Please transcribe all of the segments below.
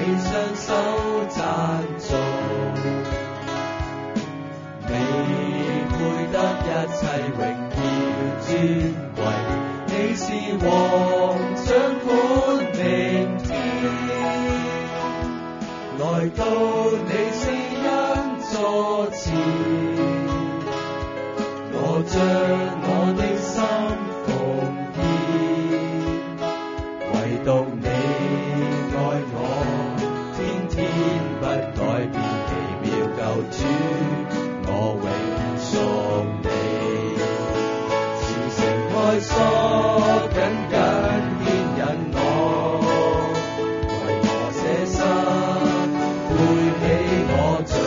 雙手讚頌，你配得一切榮耀尊貴，你是王掌管明天，來到你施恩座前，我將我的心奉獻，唯獨你愛我，天天不改變，奇妙救主，我永屬你，慈繩愛索緊緊牽引我，為我捨身背起我罪，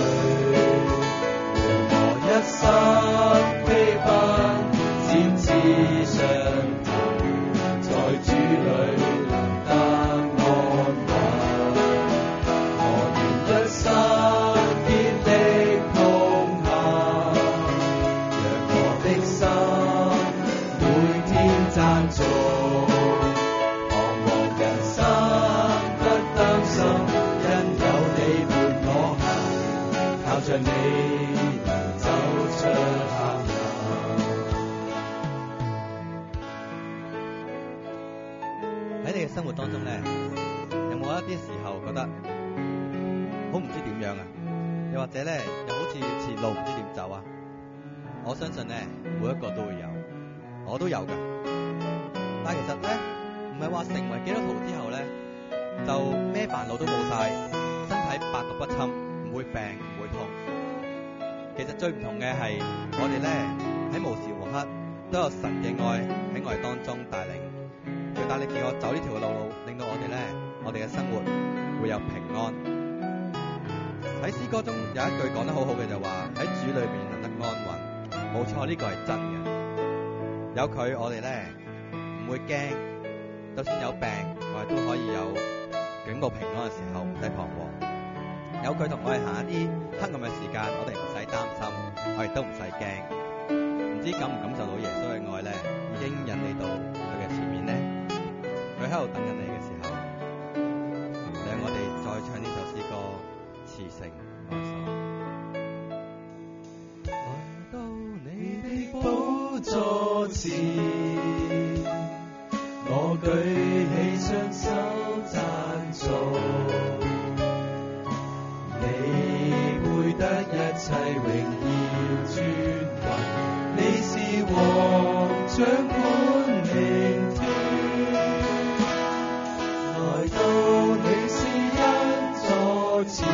讓我一生飛奔展翅上騰，在主裏能得安穩。我願一生竭力同行，讓我的心每天讚頌，彷徨人生不擔心，因有你伴我行，靠着你能走出黑暗。 喺你嘅生活當中咧，有冇一啲時候覺得好唔知點樣啊？又或者咧，又好似前路唔知點走啊？我相信咧，每一個都會有，我都有㗎。但係其實咧，唔係話成為基督徒之後咧，就咩煩惱都冇晒，身體百毒不侵，唔會病唔會痛。其實最唔同嘅係，我哋咧喺無時無刻都有神嘅愛喺我哋當中帶領。佢帶領住我走呢條路，令到我哋咧，我哋嘅生活會有平安。喺詩歌中有一句講得好好嘅就話：喺主裏面能得安穩。冇錯，呢個係真嘅。有佢，我哋咧唔會驚，就算有病，我哋都可以有警告平安嘅時候，唔使彷徨。有佢同我哋行一啲黑暗嘅時間，我哋唔使擔心，我哋都唔使驚。唔知感唔感受到耶穌嘅愛咧，已經引你到佢嘅前面咧？佢喺度等緊你嘅時候，讓我哋再唱呢首詩歌《慈繩愛索》。 來到你的寶座前，我舉起雙手讚頌，你配得一切榮耀尊貴，你是王掌管明天。來到你施恩座前，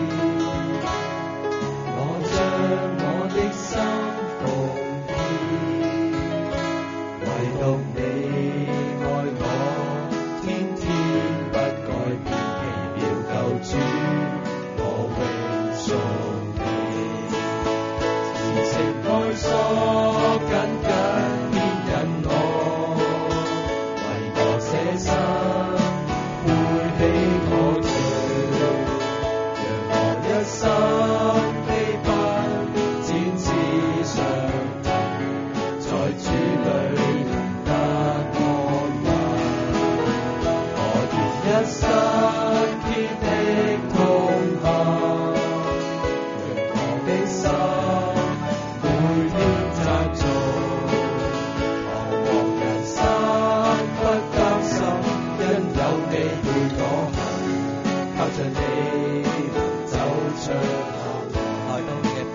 我將我的心奉獻，唯獨你愛我，天天不改變，奇妙救主，我永屬你，慈繩愛索緊緊牽引我，為我捨身背起我罪，讓我一生飛奔展翅上騰，在主裏能得安穩。我願一生竭力同行，讓我的心每天讚頌，彷徨人生不擔心，因有你陪我行，靠着你能走出黑暗。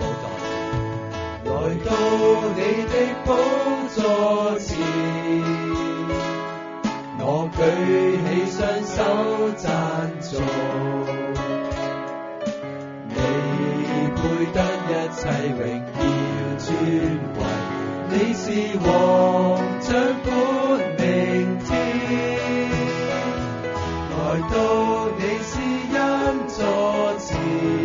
來到你嘅寶座前， 來到你的寶座前，我舉起雙手讚頌，你配得一切榮耀尊貴，你是王掌管明天。來到你施恩座前，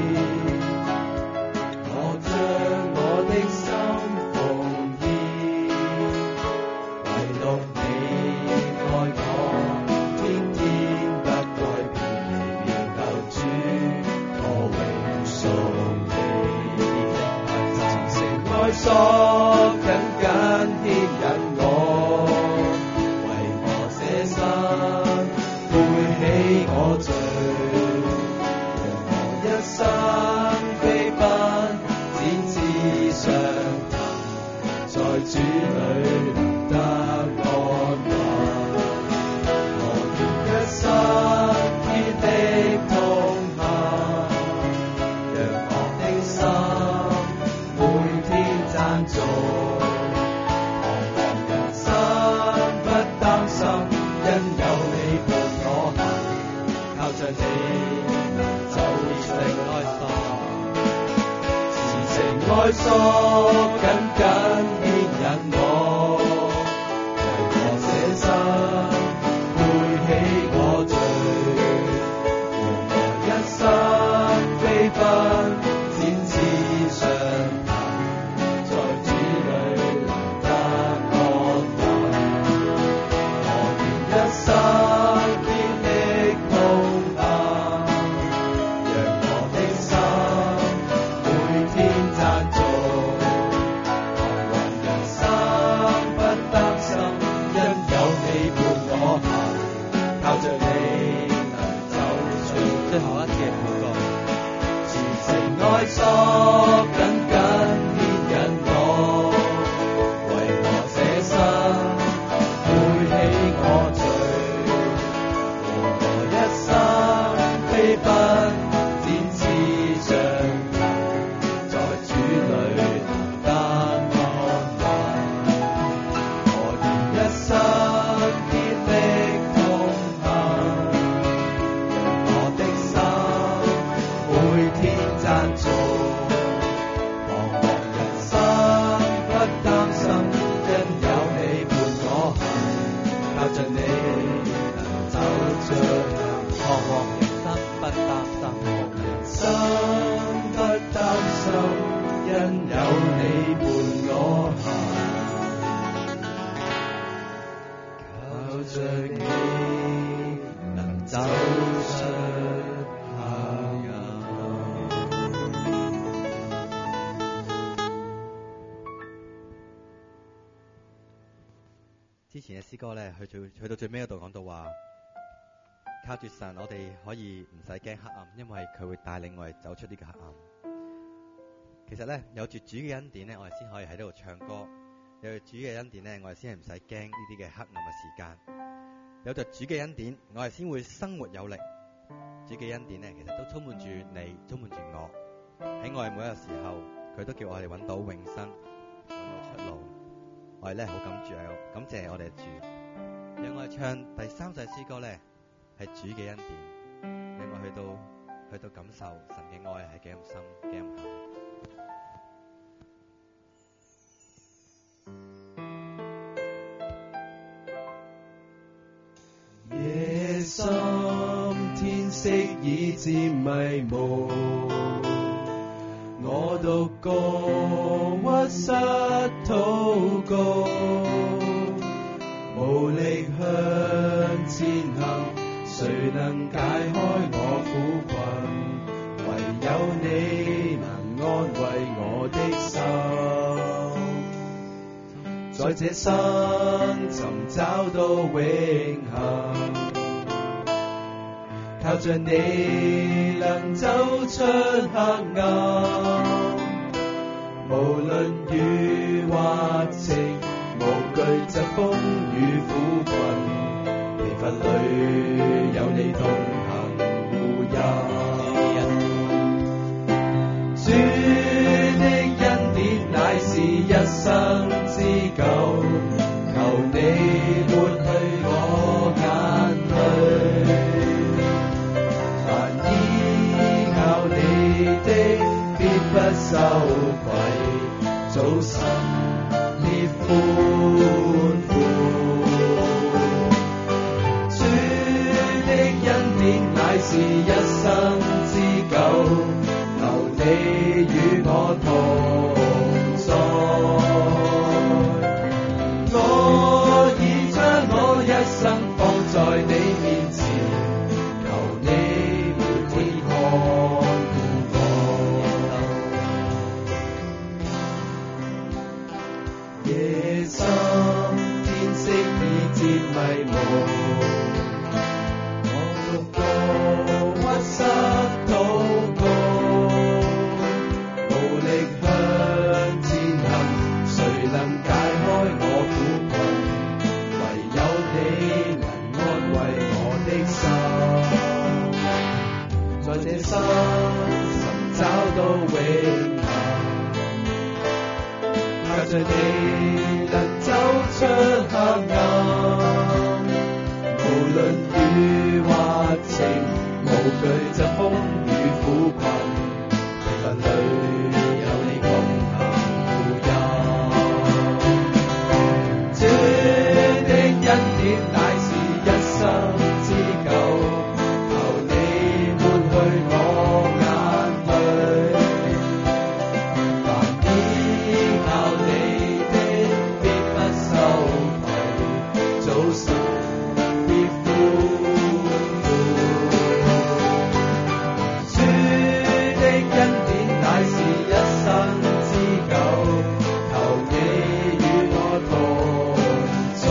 我將我的心奉獻，唯獨你愛我，天天不改變，奇妙救主，我永屬你。慈繩愛索緊緊牽引我，為我捨身背起我罪， 能走出愛索， 慈情愛索緊緊牽引我，為我捨身背起我罪，讓我一生飛奔展翅上騰，在主裏能得安穩。我願一生竭力同行，讓我的心每天讚頌，彷徨人生不擔心，因有你伴我行，靠着你能走出。 最後一次嘅禱告， 慈情愛索緊緊牽引我，為我捨身背起我罪，和我一生飛奔展翅上騰，在主裏能得安穩。我願一生竭力同行，讓我的心每天讚頌，彷徨人生不擔心，因有你伴我行，靠着你能走出彷徨人生不擔心， 人生不擔心，因有你伴我行，靠着你能走出黑暗。 之前嘅詩歌咧，去到最尾嗰度講到話，靠住神，我哋可以唔使驚黑暗，因為佢會帶領我哋走出呢個黑暗。其實咧，有住主嘅恩典咧，我哋先可以喺呢度唱歌；有住主嘅恩典咧，我哋先係唔使驚呢啲嘅黑暗嘅時間。有着主嘅恩典，我哋先會生活有力。主嘅恩典咧，其實都充滿住你，充滿住我。喺我哋每一個時候，佢都叫我哋揾到永生，揾到出路。我哋咧好感謝我哋嘅主，讓我哋唱第三首詩歌咧，係主嘅恩典，讓我去到感受神嘅愛係幾咁深，幾咁厚。 夜深天色已漸迷霧，我獨個屈膝禱告，無力向前行，誰能解開我苦困？唯有你能安慰我的心，在這生尋找到永恆，靠着你能走出黑暗，無論雨或晴，無懼疾風與苦困，疲乏裏有你同行護蔭。主的恩典乃是一生之久，求你抹去我眼淚，凡依靠你的必不羞愧，早晨烈歡呼。主的恩典乃是一生之久，求你與我同在。我已將我一生放在你面前，求你每天看顧我。夜深天色已漸迷霧，我獨個屈膝禱告，無力向前行，誰能解開我苦困？唯有你能安慰我的心，在這生尋找到永恆，靠着你能走出黑暗，無論雨或晴，無懼我眼淚。凡依靠你的，必不羞愧，早晨必歡呼。主的恩典乃是一生之久，求你與我同在。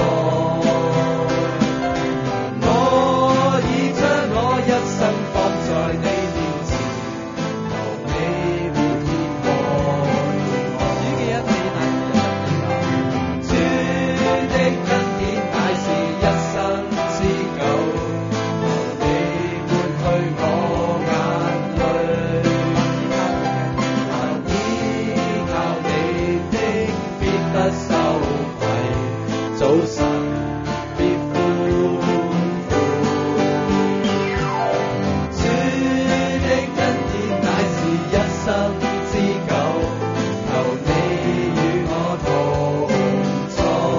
我已將我一生放在你面前，求你每天看顧我。主的恩典乃是一生之久，求你抹去我眼淚。凡依靠你的，必不羞愧，早晨必歡呼。主的恩典乃是一生之久，求你與我同在。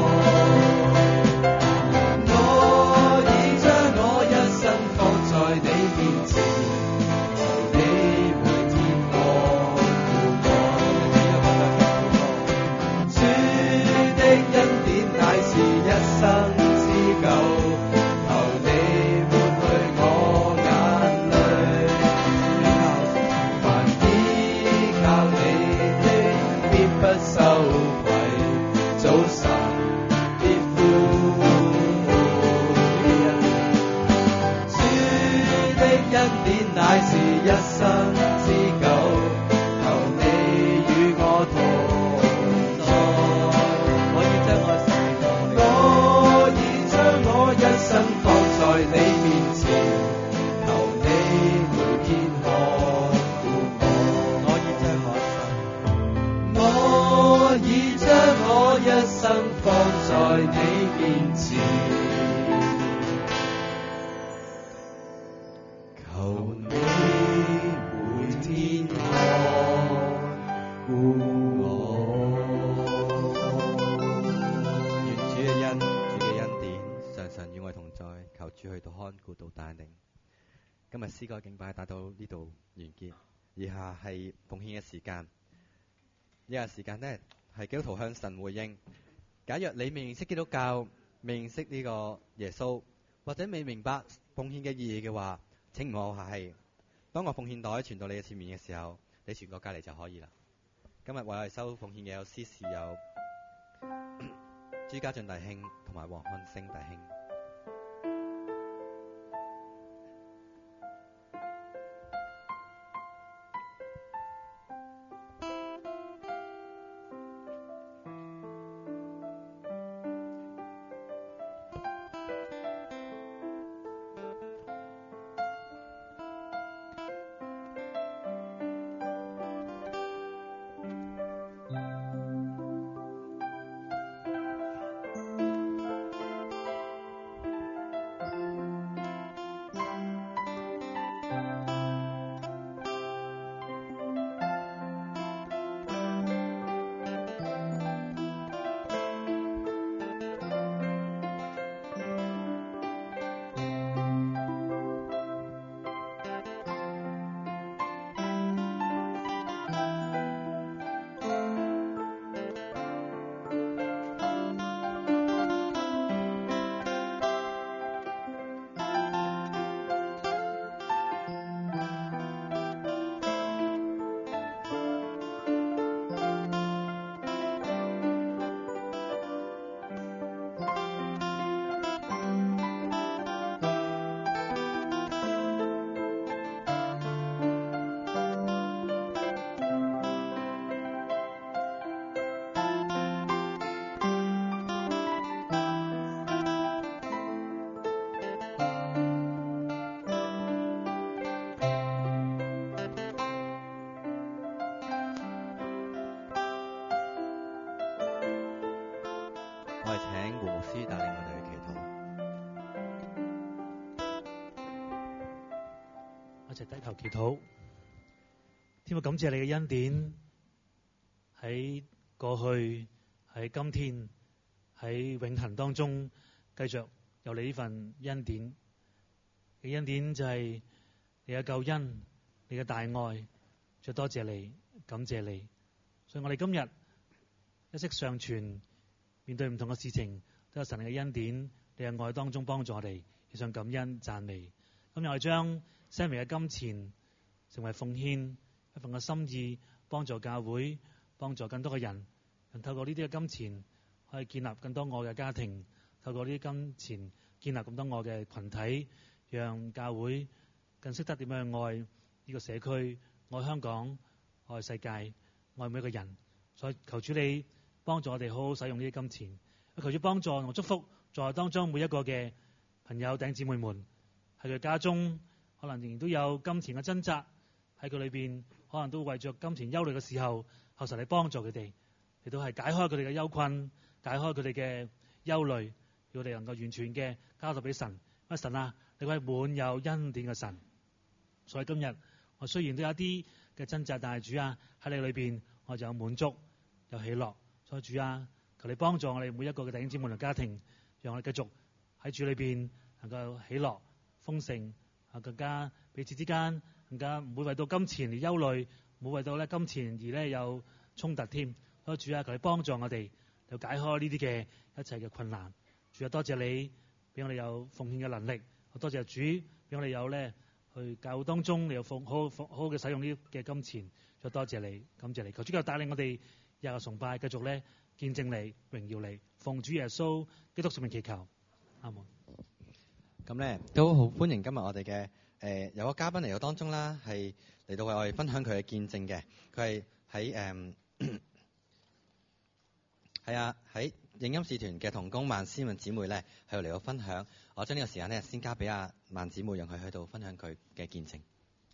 我已將我一生放在你面前，求你每天看顧我。主的恩典乃是一生之久，求你抹去我眼淚。凡依靠你的，必不羞愧，早晨必歡呼。主的恩典乃是一生之久，求你與我同在。我已將我一生放在你面前，求你每天看顧我。我已將我一生放在你面前，求你每天看顧我。 願主嘅恩，主嘅恩典，常常與我同在，求主去到看顧到帶領。今日詩歌敬拜帶到呢度完結，以下係奉獻嘅時間。呢個時間呢，係基督徒向神回應。假若你未認識基督教，未認識呢個耶穌，或者未明白奉獻嘅意義嘅話，請唔好客氣。當我奉獻袋傳到你嘅前面嘅時候，你傳過隔離就可以啦。今日為我哋收奉獻嘅有司事有朱家俊弟兄同埋黃漢星弟兄。我哋請胡牧師帶領我哋去祈禱。 一齊低頭祈禱。天父，感謝你嘅恩典，喺過去，喺今天，喺永恆當中，繼續有你呢份恩典。嘅恩典就係你嘅救恩，你嘅大愛，再多謝你，感謝你。所以我哋今日一息尚存，面對唔同嘅事情，都有神嘅恩典，你嘅愛當中幫助我哋，亦想感恩讚美。今日我哋將些微嘅金錢成為奉獻一份嘅心意，幫助教會，幫助更多嘅人。透過呢啲嘅金錢，可以建立更多愛嘅家庭；透過呢啲金錢，建立咁多愛嘅群體，讓教會更識得點樣去愛呢個社區、愛香港、愛世界、愛每一個人。所以求主你幫助我哋好好使用呢啲金錢，求主幫助同祝福在當中每一個嘅朋友弟兄姊妹們，喺佢家中可能仍然都有金錢嘅掙扎，喺佢裏邊可能都為着金錢憂慮嘅時候，求神你幫助佢哋，亦都係解開佢哋嘅憂困，解開佢哋嘅憂慮，要我哋能夠完全嘅交託俾神。因為神啊，你係滿有恩典嘅神，所以今日我雖然都有一啲嘅掙扎，但係主啊，喺你裏邊我就有滿足，有喜樂。所以主啊，求你幫助我哋每一個嘅弟兄姊妹同家庭，讓我哋繼續喺主裏邊能夠喜樂豐盛，更加彼此之間更加唔會為到金錢而憂慮，唔會為到咧金錢而咧有衝突添。所以主啊，求你幫助我哋，就解開呢啲嘅一切嘅困難。主啊，多謝你俾我哋有奉獻嘅能力，多謝主俾我哋有咧去教會當中你有好好嘅使用呢啲嘅金錢。再多謝你，感謝你，求主繼續帶領我哋日日崇拜，繼續咧見證你，榮耀你，奉主耶穌基督聖名祈求，阿門。 咁咧都好歡迎今日我哋嘅有個嘉賓嚟到當中啦，係嚟到為我哋分享佢嘅見證嘅。佢係喺喺影音使團嘅同工萬思敏姊妹咧，喺度嚟到分享。我將呢個時間咧先交俾阿萬姊妹，讓佢喺度分享佢嘅見證。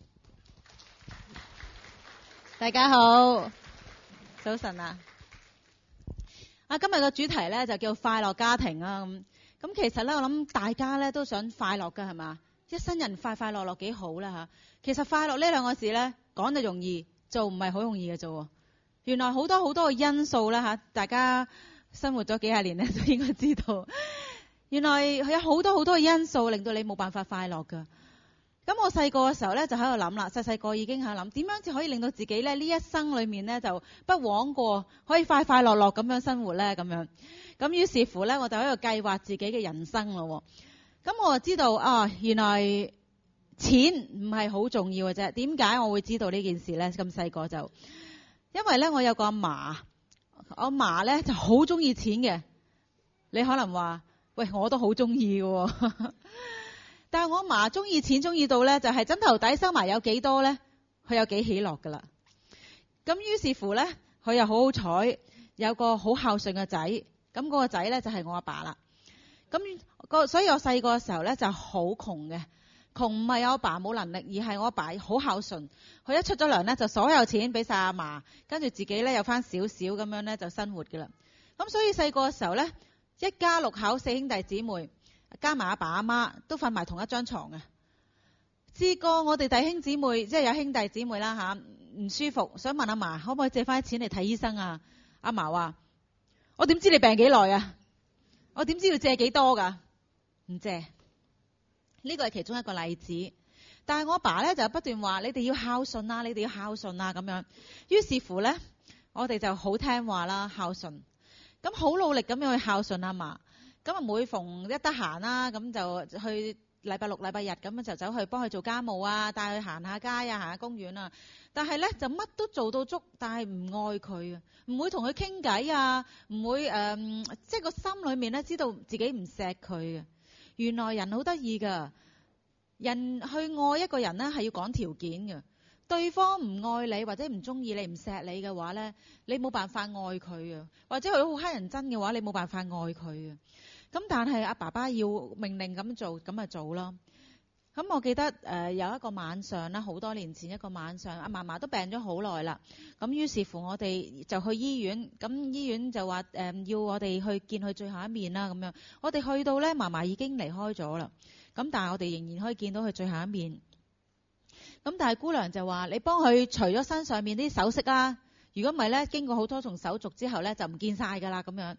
大家好，早晨啊！今日嘅主題咧就叫快樂家庭啊。咁其實咧，我諗大家咧都想快樂㗎，係嘛？一生人快快樂樂幾好啦嚇。其實快樂呢兩個字咧講就容易，做唔係好容易嘅啫。原來好多好多嘅因素啦嚇，大家生活咗幾廿年咧就應該知道。原來佢有好多好多嘅因素令到你冇辦法快樂㗎。咁我細個嘅時候咧就喺度諗啦，細細個已經喺度諗點樣至可以令到自己咧呢一生裏面咧就不枉過，可以快快樂樂咁樣生活咧咁樣。咁於是乎咧我就喺度計劃自己嘅人生咯。咁我就知道原來錢唔係好重要嘅啫。點解我會知道呢件事咧？咁細個就因為咧我有個阿嫲，我嫲咧就好中意錢嘅。你可能話喂，我都好中意嘅。但係我阿嫲中意錢中意到咧，就係枕頭底收埋有幾多咧，佢有幾喜樂噶啦。咁於是乎咧，佢又好好彩，有個好孝順嘅仔。咁嗰個仔咧就係我阿爸啦。咁所以我細個嘅時候咧就好窮嘅，窮唔係我阿爸冇能力，而係我阿爸好孝順。佢一出咗糧咧，就所有錢俾晒阿嫲，跟住自己咧有翻少少咁樣咧就生活噶啦。咁所以細個嘅時候咧，一家六口四兄弟姊妹。加埋阿爸阿媽都瞓埋同一張床嘅。試過我哋弟兄姊妹即係有兄弟姊妹啦吓，唔舒服，想問阿嫲可唔可以借翻啲錢嚟睇醫生啊？阿嫲話：我點知你病幾耐啊？我點知要借幾多噶？唔借。呢個係其中一個例子。但係我阿爸咧就不斷話：你哋要孝順啊，你哋要孝順啊咁樣。於是乎咧，我哋就好聽話啦，孝順。咁好努力咁樣去孝順阿嫲。咁啊，每逢一得閒啦，咁就去禮拜六、禮拜日咁就走去幫佢做家務啊，帶佢行下街啊，行下公園啊。但係咧就乜都做到足，但係唔愛佢啊，唔會同佢傾偈啊，唔會即係個心裏面咧知道自己唔錫佢啊。原來人好得意噶，人去愛一個人咧係要講條件嘅。對方唔愛你或者唔中意你唔錫你嘅話咧，你冇辦法愛佢啊。或者佢好乞人憎嘅話，你冇辦法愛佢啊。咁但係阿爸爸要命令咁做，咁咪做咯。咁我記得有一個晚上啦，好多年前一個晚上，阿嫲嫲都病咗好耐啦。咁於是乎我哋就去醫院，咁醫院就話要我哋去見佢最後一面啦。咁樣我哋去到咧，嫲嫲已經離開咗啦。咁但係我哋仍然可以見到佢最後一面。咁但係姑娘就話：你幫佢除咗身上面啲首飾啊，如果唔係咧，經過好多重手續之後咧，就唔見晒㗎啦咁樣。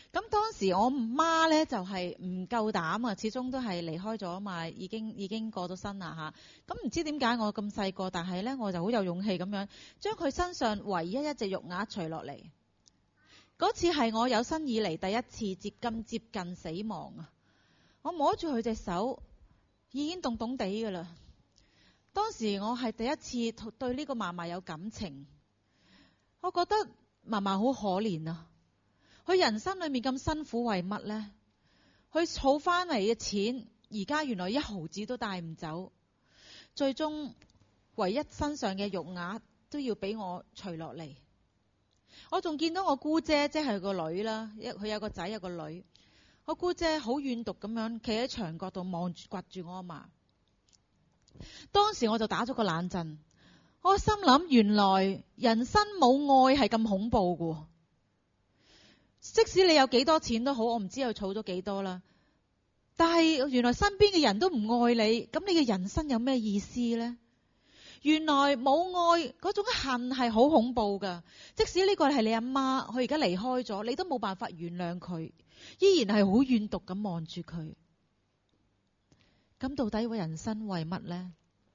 咁當時我媽咧就係唔夠膽啊，始終都係離開咗啊嘛，已經過咗身啦嚇。咁唔知點解我咁細個，但係咧我就好有勇氣咁樣將佢身上唯一一隻肉鴨除落嚟。嗰次係我有生以嚟第一次接近死亡啊！我摸住佢隻手，已經凍凍地㗎啦。當時我係第一次對呢個嫲嫲有感情，我覺得嫲嫲好可憐啊！佢人生裏面咁辛苦為乜呢？佢儲翻嚟嘅錢，而家原來一毫子都帶唔走，最終唯一身上嘅肉額都要俾我除落嚟。我仲見到我姑姐，即係個女啦，佢有個仔有個女。我姑姐好怨毒咁樣企喺牆角度望住掘住我阿嫲。當時我就打咗個冷震，我心諗原來人生冇愛係咁恐怖㗎。即使你有幾多錢都好，我唔知佢儲咗幾多啦，但係原來身邊嘅人都唔愛你，咁你嘅人生有咩意思呢？原來冇愛嗰種恨係好恐怖噶，即使呢個係你阿媽，佢而家離開咗，你都冇辦法原諒佢，依然係好怨毒咁望住佢。咁到底我人生為乜呢？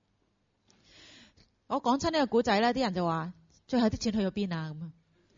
我講親呢個古仔呢，啲人就話最後啲錢去咗邊啊？咁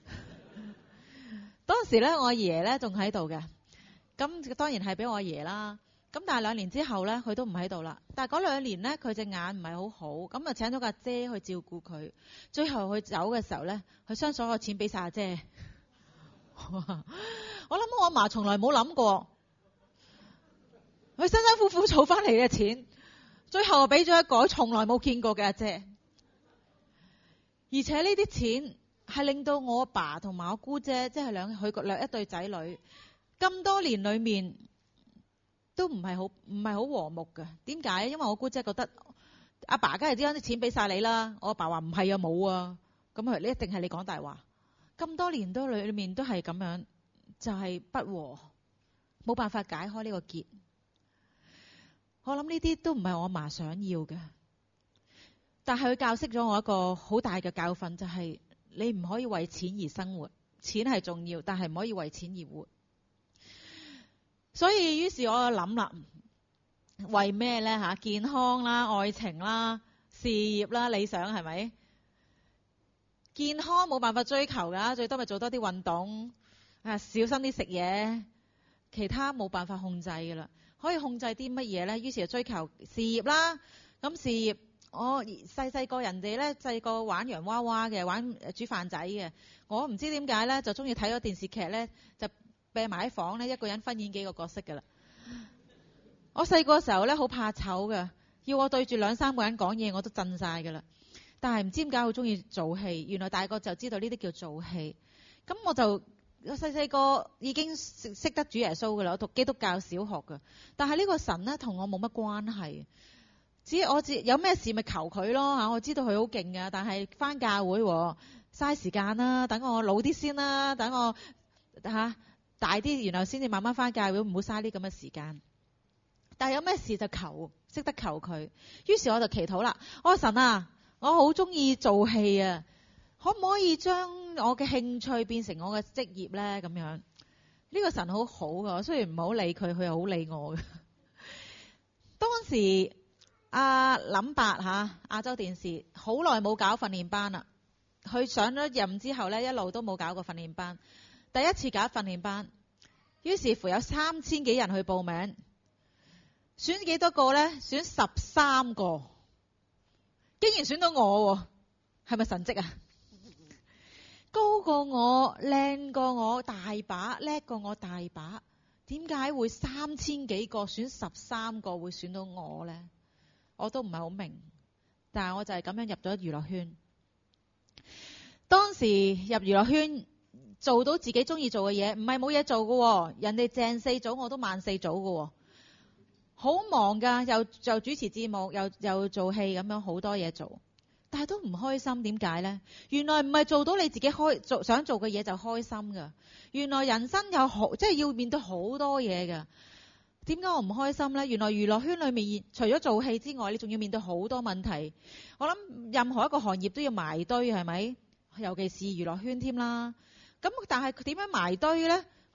當時呢，我阿爺呢仲喺度嘅，咁當然係俾我阿爺啦。咁但係2年之後呢，佢都唔喺度啦。但係嗰2年呢，佢隻眼唔係好好，咁啊請咗個阿姐去照顧佢。最後佢走嘅時候呢，佢將所有錢俾晒阿姐。我諗我阿嫲從來冇諗過，佢辛辛苦苦儲翻嚟嘅錢，最後俾咗一個從來冇見過嘅阿姐。而且呢啲錢係令到我阿爸同埋我姑姐，即係佢一對仔女，咁多年裏面都唔係好和睦嘅。點解？因為我姑姐覺得阿爸梗係將啲錢俾晒你啦，我阿爸話唔係啊，冇啊，咁你一定係你講大話。咁多年都裏面都係咁樣，就係不和，冇辦法解開呢個結。我諗呢啲都唔係我阿嫲想要嘅，但係佢教識咗我一個好大嘅教訓，就係你唔可以為錢而生活，錢係重要，但係唔可以為錢而活。所以於是我就諗啦，為咩呢吓？健康啦、愛情啦、事業啦、理想係咪？健康冇辦法追求噶，最多咪做多啲運動，小心啲食嘢，其他冇辦法控制噶啦。可以控制啲乜嘢呢？於是就追求事業啦。咁事業，我細個人哋呢，細個玩洋娃娃嘅，玩煮飯仔嘅。我唔知點解呢，就中意睇咗電視劇呢，就閉埋喺房呢，一個人分演幾個角色噶啦。我細個時候呢，好怕醜噶，要我對住2-3個人講嘢，我都震晒噶啦。但係唔知點解好中意做戲，原來大個就知道呢啲叫做戲。咁我就細個已經識得主耶穌噶啦，我讀基督教小學噶。但係呢個神呢，同我冇乜關係，我有咩事咪求佢咯吓。我知道佢好勁噶，但係返教會嘥時間啦，等我老啲先啦，等我大啲，然後先至慢慢返教會，唔好嘥啲咁嘅時間。但係有咩事就求，識得求佢。於是我就祈禱啦，我話神啊，我好中意做戲啊，可唔可以將我嘅興趣變成我嘅職業呢？咁樣呢個神好好噶，雖然唔好理佢，佢又好理我嘅。當時林伯亞洲電視好耐冇搞訓練班啦，佢上咗任之後呢，一路都冇搞過訓練班。第一次搞訓練班，於是乎有3000幾人去報名，選幾多個呢？選13個。竟然選到我，係咪神蹟啊？高過我，靚過我大把，叻過我大把，點解會3000幾個選13個會選到我呢？我都唔係好明，但係我就係咁樣入咗娛樂圈。當時入娛樂圈做到自己中意做嘅嘢，唔係冇嘢做嘅，人哋正4組我都慢4組嘅。好忙噶，又主持節目，又做戲咁樣，好多嘢做，但係都唔開心。點解呢？原來唔係做到你自己想做嘅嘢就開心噶。原來人生有即係要面對好多嘢噶。點解我唔開心呢？原來娛樂圈裏面除咗做戲之外，你仲要面對好多問題。我諗任何一個行業都要埋堆，係咪？尤其是娛樂圈添啦。咁但係點樣埋堆呢？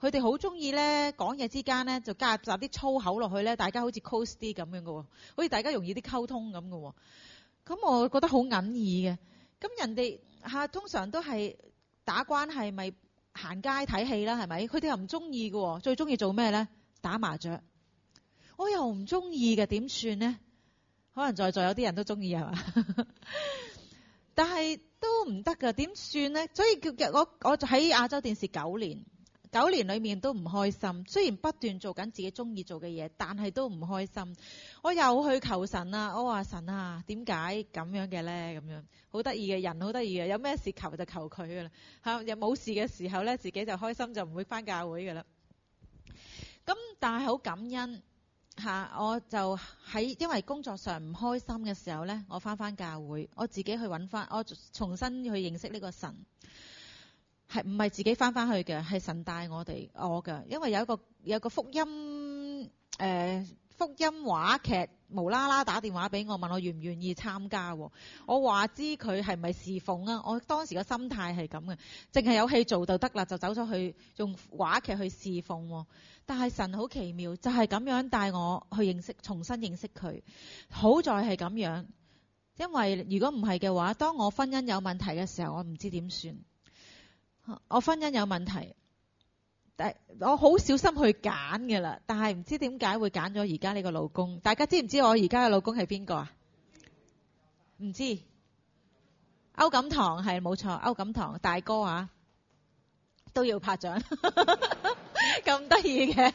佢哋好中意咧講嘢之間咧就加入啲粗口落去咧，大家好似 close 啲咁樣嘅喎，好似大家容易啲溝通咁嘅喎。咁我覺得好隱意嘅。咁人哋通常都係打關係，咪行街睇戲啦，係咪？佢哋又唔中意嘅喎，最中意做咩咧？打麻雀。我又唔中意嘅，點算呢？可能在座有啲人都中意係嘛？但係都唔得㗎，點算呢？所以我就喺亞洲電視9年裏面都唔開心。雖然不斷做緊自己中意做嘅嘢，但係都唔開心。我又去求神啊！我話神啊，點解咁樣嘅呢？咁樣好得意嘅人，好得意嘅，有咩事求就求佢㗎啦嚇。又冇事嘅時候呢，自己就開心，就唔會返教會㗎啦。咁但係好感恩。我就因為工作上唔開心嘅時候呢，我返教會，我自己去揾返，我重新去認識呢個神，係唔係自己返去嘅？係神帶我㗎，因為有個福音話劇無啦啦打電話俾我，問我願唔願意參加。我話知佢係咪侍奉啊？我當時個心態係咁嘅，淨係有戲做就得啦，就走咗去用話劇去侍奉。但係神好奇妙，就係咁樣帶我去重新認識佢。好在係咁樣，因為如果唔係嘅話，當我婚姻有問題嘅時候，我唔知點算。我婚姻有問題，但我好小心去揀嘅啦，但係唔知點解會揀咗而家呢個老公。大家知唔知我而家嘅老公係邊個啊？唔知。歐錦棠係冇錯，歐錦棠大哥啊，都要拍掌。咁得意嘅，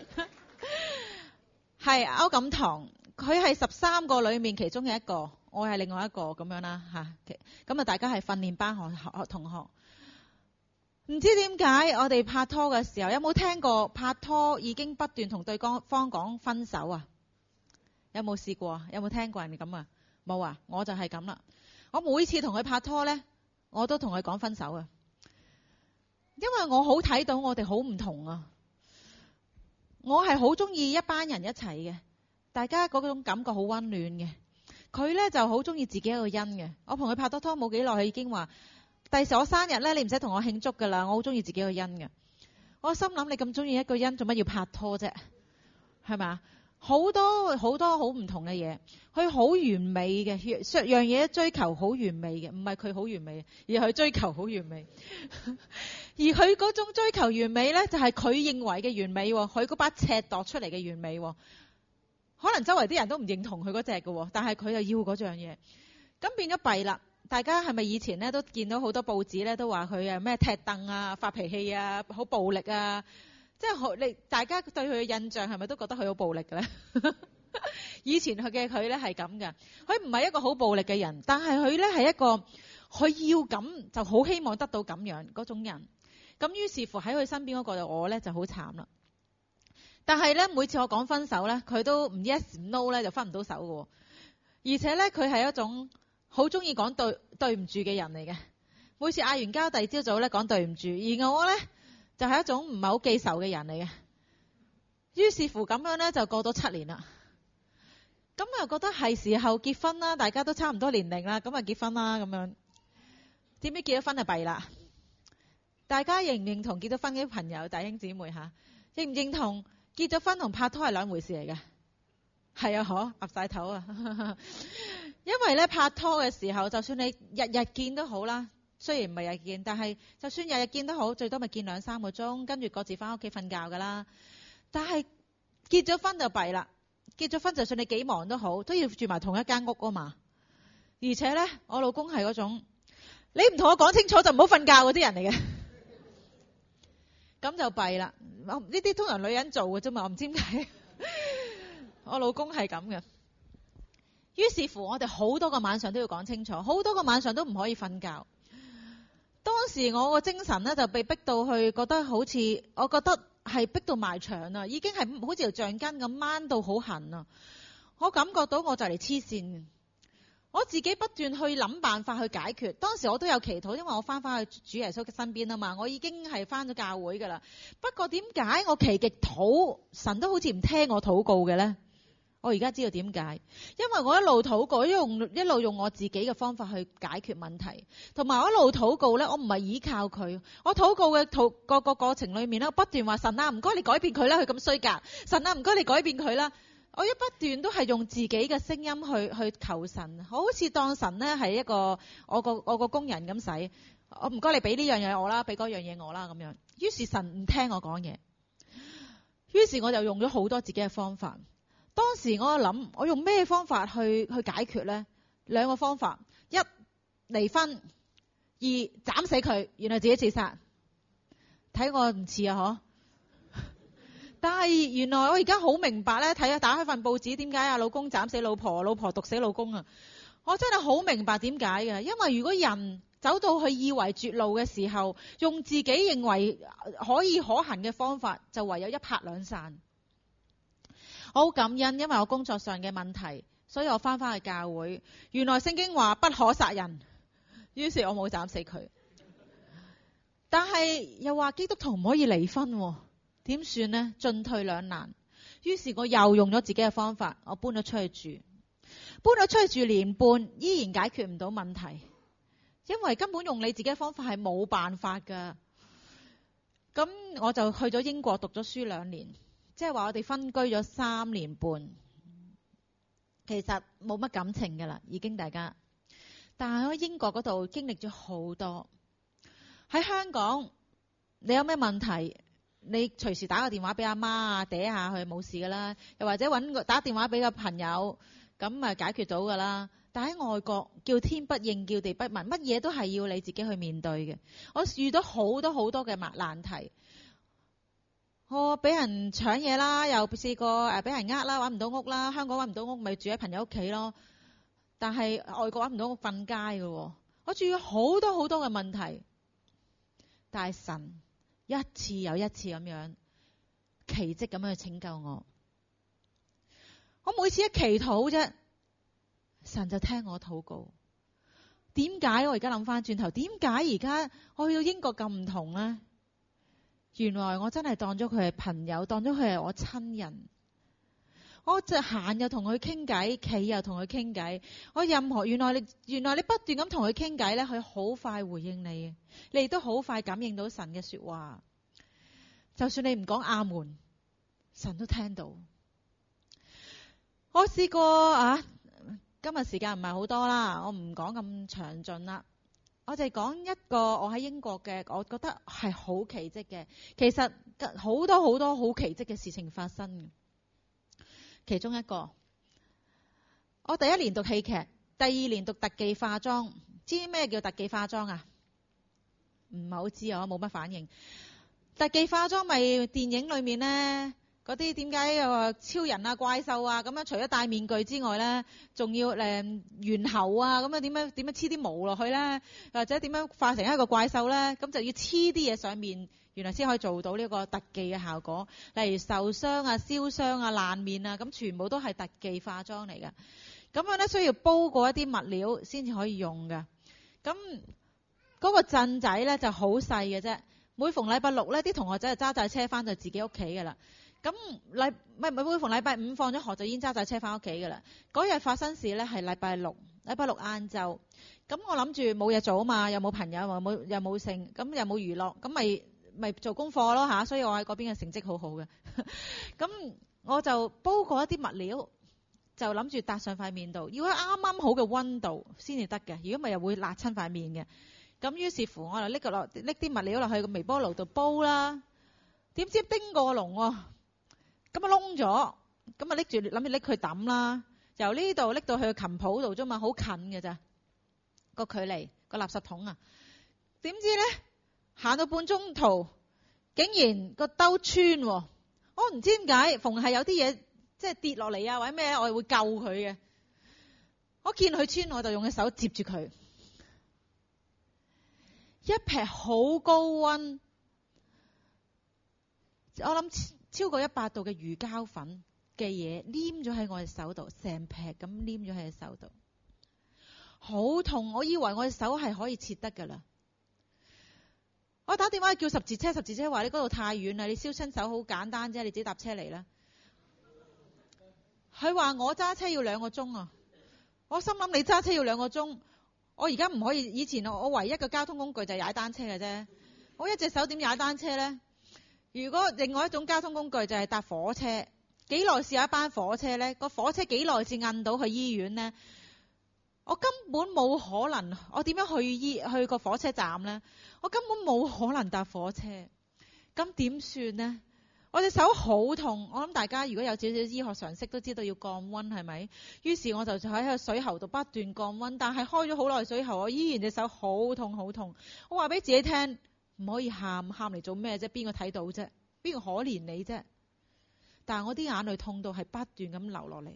係歐錦棠，佢係13個裏面其中嘅一個，我係另外一個咁樣啦嚇。咁大家係訓練班學同學。唔知點解我哋拍拖嘅時候，有冇聽過拍拖已經不斷同對方講分手啊？有冇試過啊？有冇聽過人哋咁啊？冇啊！我就係咁啦。我每次同佢拍拖呢，我都同佢講分手啊。因為我好睇到我哋好唔同啊！我係好中意一班人一齊嘅，大家嗰種感覺好溫暖嘅。佢呢就好中意自己一個人嘅。我同佢拍拖冇幾耐，佢已經話：第時我生日呢，你唔使同我慶祝噶啦，我好中意自己一個人嘅。我心諗你咁中意一個人，做乜要拍拖啫？係咪？好多好唔同嘅嘢，佢好完美嘅，樣嘢追求好完美嘅，唔係佢好完美，而係佢追求好完美。而佢嗰種追求完美呢，就係佢認為嘅完美，佢嗰把尺度出嚟嘅完美。可能周圍啲人都唔認同佢嗰隻嘅，但係佢又要嗰樣嘢，咁變咗弊啦。大家係咪以前呢都見到好多報紙呢，都話佢咩踢凳啊、發脾氣啊、好暴力啊？即係大家對佢嘅印象係咪都覺得佢好暴力嘅咧？以前佢呢係咁嘅，佢唔係一個好暴力嘅人，但係佢呢係一個佢要咁就好希望得到咁樣嗰種人。咁於是乎喺佢身邊嗰個我呢就好慘啦。但係呢，每次我講分手呢，佢都唔 yes 唔 no 呢就分唔到手嘅。而且呢，佢係一種好中意講對唔住嘅人嚟嘅。每次嗌完交，第二朝早呢講對唔住，而我呢，就係一種唔係好記仇嘅人嚟嘅。於是乎咁樣呢，就過咗7年啦。咁又覺得係時候結婚啦，大家都差唔多年齡啦，咁啊結婚啦咁樣。點知結咗婚就弊啦。大家認唔認同結咗婚嘅朋友弟兄姊妹嚇？認唔認同結咗婚同拍拖係兩回事嚟嘅？係啊，岌晒頭啊！因為咧拍拖嘅時候，就算你日日見都好啦，雖然唔係日見，但係就算日日見都好，最多咪見2-3個鐘，跟住各自翻屋企瞓覺噶啦。但係結咗婚就弊啦，結咗婚就算你幾忙都好，都要住埋同一間屋啊嘛。而且咧，我老公係嗰種你唔同我講清楚就唔好瞓覺嗰啲人嚟嘅。咁就弊啦，呢啲通常女人做嘅啫嘛，我唔知點解。我老公係咁嘅，於是乎我哋好多個晚上都要講清楚，好多個晚上都唔可以瞓覺。當時我個精神呢，就被逼到去，覺得好似我覺得係逼到埋牆啦，已經係好似條橡筋咁掹到好痕啊！我感覺到我就嚟黐線。我自己不斷去諗辦法去解決。當時我都有祈禱，因為我翻去主耶穌嘅身邊啊嘛。我已經係翻咗教會噶啦。不過點解我祈極禱，神都好似唔聽我禱告嘅呢？ 我而家知道點解，因為我一路禱告，一路用我自己嘅方法去解決問題，同埋我一路禱告咧，我唔係依靠佢，我禱告嘅個過程裏面咧，不斷話神啊，唔該你改變佢啦，佢咁衰格，神啊，唔該你改變佢啦。我一不斷都係用自己嘅聲音去求神，好似當神咧係一個我個工人咁使，我唔該你俾呢樣嘢我啦，俾嗰樣嘢我啦咁樣。於是神唔聽我講嘢，於是我就用咗好多自己嘅方法。當時我諗，我用咩方法去解決呢？兩個方法：一離婚，二斬死佢，原來自己自殺。睇我唔似啊，嗬！但係原來我而家好明白咧，打開份報紙，點解啊老公斬死老婆，老婆毒死老公啊！我真係好明白點解嘅，因為如果人走到去以為絕路嘅時候，用自己認為可以可行嘅方法，就唯有一拍兩散。我好感恩，因為我工作上嘅問題，所以我翻返去教會。原來聖經話不可殺人，於是我冇斬死佢。但係又話基督徒唔可以離婚，點算呢？進退兩難。於是我又用咗自己嘅方法，我搬咗出去住。搬咗出去住年半，依然解決唔到問題，因為根本用你自己嘅方法係冇辦法噶。咁我就去咗英國讀咗書2年。即係話我哋分居咗3年半，其實冇乜感情㗎啦，已經大家。但係喺英國嗰度經歷咗好多。喺香港，你有咩問題，你隨時打個電話俾阿媽啊，嗲下佢冇事㗎啦。又或者打電話俾個朋友，咁啊解決到㗎啦。但喺外國，叫天不應，叫地不聞，乜嘢都係要你自己去面對嘅。我遇到好多好多嘅難題。我俾人搶嘢啦，又試過俾人呃啦，揾唔到屋啦。香港揾唔到屋，咪住喺朋友屋企咯。但係外國揾唔到屋，瞓街嘅。我住咗好多好多嘅問題，但係神一次又一次咁樣奇蹟咁樣去拯救我。我每次一祈禱啫，神就聽我禱告。點解我而家諗翻轉頭？點解而家我去到英國咁唔同呢？原來我真係當咗佢係朋友，當咗佢係我親人。我就行又同佢傾偈，企又同佢傾偈。我任何原來你不斷咁同佢傾偈咧，佢好快回應你，你亦都好快感應到神嘅說話。就算你唔講阿門，神都聽到。我試過今日時間唔係好多啦，我唔講咁詳盡啦。我就講一個我喺英國嘅，我覺得係好奇蹟嘅。其實好多好多好奇蹟嘅事情發生嘅。其中一個，我第1年讀戲劇，第2年讀特技化妝。知咩叫特技化妝啊？唔係好知，我冇乜反應。特技化妝咪電影裏面呢？嗰啲點解超人啊、怪獸啊咁樣？除咗戴面具之外咧，仲要猿猴啊咁樣點樣黐啲毛落去咧？或者點樣化成一個怪獸咧？咁就要黐啲嘢上面，原來先可以做到呢個特技嘅效果。例如受傷啊、燒傷啊、爛面啊，咁全部都係特技化妝嚟嘅。咁樣咧需要煲過一啲物料先至可以用嘅。咁嗰個鎮仔咧就好細嘅啫。每逢禮拜6咧，啲同學仔就揸架車翻到自己屋企㗎啦。咁每逢禮拜5放咗學就已經揸架車翻屋企㗎啦。嗰日發生事咧係禮拜6晏晝。咁我諗住冇嘢做啊嘛，又冇朋友，又冇剩，咁又冇娛樂，咁咪做功課咯嚇。所以我喺嗰邊嘅成績好好嘅。咁我就煲過一啲物料，就諗住搭上塊面度，要喺啱啱好嘅溫度先至得嘅。如果咪又會辣親塊面嘅。咁於是乎我就拎啲物料落去個微波爐度煲啦。點知叮過籠喎！咁啊燶咗，咁啊諗住拎佢抌啦。由呢度拎到去個琴譜度啫嘛，好近嘅咋個距離個垃圾桶啊！點知咧行到半中途，竟然個兜穿喎！我唔知點解，逢係有啲嘢即係跌落嚟啊或者咩，我係會救佢嘅。我見佢穿，我就用隻手接住佢。一劈好高溫，我諗超過100度嘅魚膠粉嘅嘢黏咗喺我隻手度，成劈咁黏咗喺隻手度，好痛！我以為我隻手係可以切得噶啦。我打電話叫十字車話你嗰度太遠啦，你燒親手好簡單啫，你自己搭車嚟啦。 佢話我揸車要2個鐘啊！我心諗你揸車要2個鐘，我而家唔可以。以前我唯一嘅交通工具就係踩單車嘅啫。我一隻手點踩單車呢？如果另外一種交通工具就係搭火車，幾耐試一班火車呢？個火車幾耐先摁到去醫院呢？我根本冇可能，我點樣去個火車站呢？我根本冇可能搭火車，咁點算呢？我隻手好痛，我諗大家如果有少少醫學常識都知道要降溫係咪？於是我就喺個水喉度不斷降溫，但係開咗好耐水喉，我依然隻手好痛好痛。我話俾自己聽，唔可以喊嚟做咩啫？邊個睇到啫？邊個可憐你啫？但係我啲眼淚痛到係不斷咁流落嚟。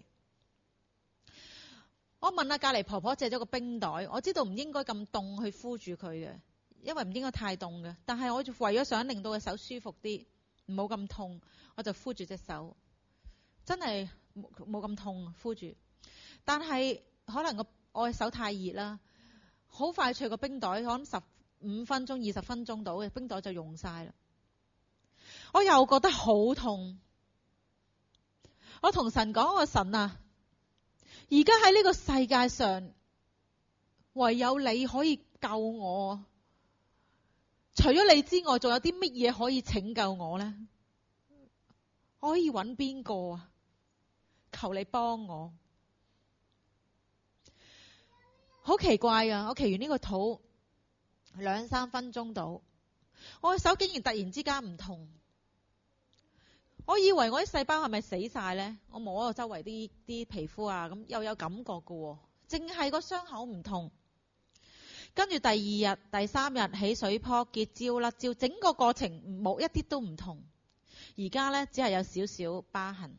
我問下隔離婆婆借咗個冰袋，我知道唔應該咁凍去敷住佢嘅，因為唔應該太凍嘅。但係我就為咗想令到個手舒服啲，唔好咁痛，我就敷住隻手，真係冇咁痛敷住。但係可能我嘅手太熱啦，好快脆個冰袋，可能15分鐘、20分鐘到嘅冰袋就用晒啦。我又覺得好痛，我同神講：我神啊，而家喺呢個世界上，唯有你可以救我。除咗你之外，仲有啲乜嘢可以拯救我呢？我可以揾邊個啊？求你幫我。好奇怪啊！我祈完呢個禱2-3分鐘到，我嘅手竟然突然之間唔痛。我以為我啲細胞係咪死晒呢？我摸我周圍啲皮膚啊，咁又有感覺㗎喎，淨係個傷口唔痛。跟住第2日、第3日起水泡、結焦、甩焦，整個過程冇一啲都唔痛。而家呢，只係有少少疤痕。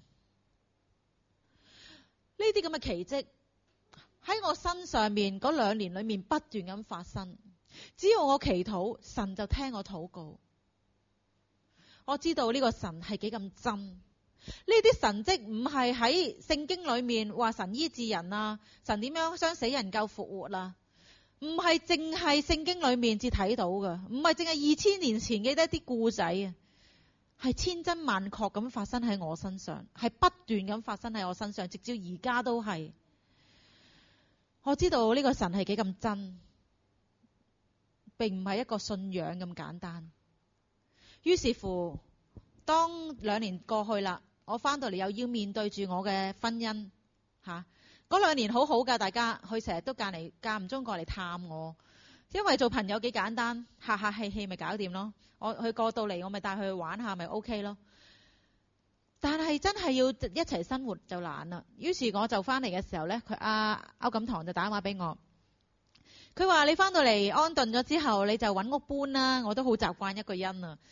呢啲咁嘅奇蹟喺我身上面嗰2年裏面不斷咁發生。只要我祈禱，神就聽我禱告。我知道呢個神係幾咁真。呢啲神蹟唔係喺聖經裏面話神醫治人啊，神點樣將死人救復活啊，唔係淨係聖經裏面至睇到嘅，唔係淨係2000年前嘅一啲故仔啊，係千真萬確咁發生喺我身上，係不斷咁發生喺我身上，直至而家都係。我知道呢個神係幾咁真，並唔係一個信仰咁簡單。於是乎，當2年過去啦，我翻到嚟又要面對住我嘅婚姻吓。嗰2年好好噶，大家佢成日都間唔中過嚟探我，因為做朋友幾簡單，客客氣氣咪搞掂咯。佢過到嚟，我咪帶佢去玩下咪 OK 咯。但係真係要一齊生活就難啦。於是我就翻嚟嘅時候呢，歐錦堂就打電話俾我，佢話你翻到嚟安頓咗之後，你就揾屋搬啦。我都好習慣一個人啊。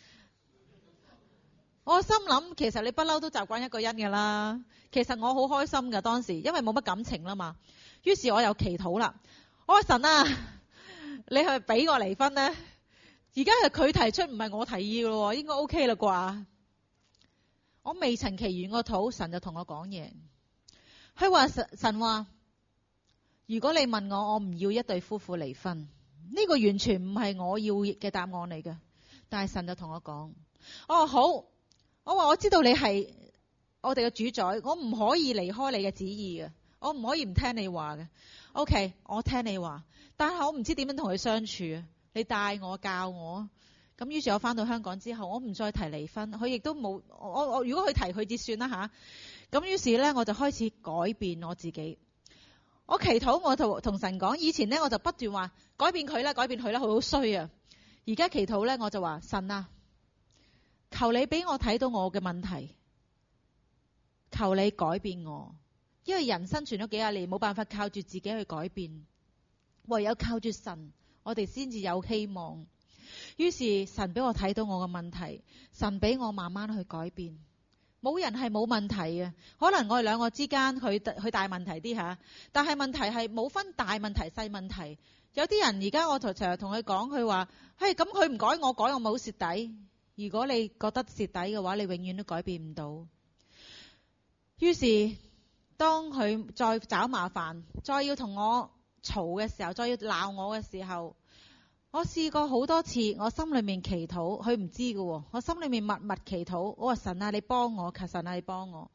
我心諗，其實你不嬲都習慣一個人噶啦。其實我好開心噶當時，因為冇乜感情啦嘛。於是我又祈禱啦。我話神啊，你係咪俾我離婚呢？而家係佢提出，唔係我提議噶咯，應該 OK 啦啩？我未曾祈完個禱，神就同我講嘢。佢話神話，如果你問我，我唔要一對夫婦離婚，呢個完全唔係我要嘅答案嚟嘅。但係神就同我講，我話好，我話我知道你係我哋嘅主宰，我唔可以離開你嘅旨意嘅，我唔可以唔聽你話嘅。OK， 我聽你話，但係我唔知點樣同佢相處啊。你帶我教我。咁於是我翻到香港之後，我唔再提離婚，佢亦都冇我如果佢提佢至算啦吓。咁於是呢，我就開始改變我自己。我祈禱，我同神講，以前呢，我就不斷話改變佢啦，改變佢啦，佢好衰啊。而家祈禱呢，我就話神啊，求你俾我睇到我嘅問題，求你改變我，因為人生存咗幾廿年，冇辦法靠住自己去改變，唯有靠住神，我哋先至有希望。於是神俾我睇到我嘅問題，神俾我慢慢去改變。冇人係冇問題嘅，可能我哋2個之間佢大問題啲吓，但係問題係冇分大問題細問題。有啲人而家我成日同佢講，佢話嘿，咁佢唔改我改，我冇蝕底。如果你覺得蝕底嘅話，你永遠都改變唔到。於是當佢再找麻煩，再要同我嘈嘅時候，再要鬧我嘅時候，我試過好多次，我心裏面祈禱，佢唔知㗎喎。我心裏面默默祈禱，我話神啊，你幫我，求神啊，你幫我。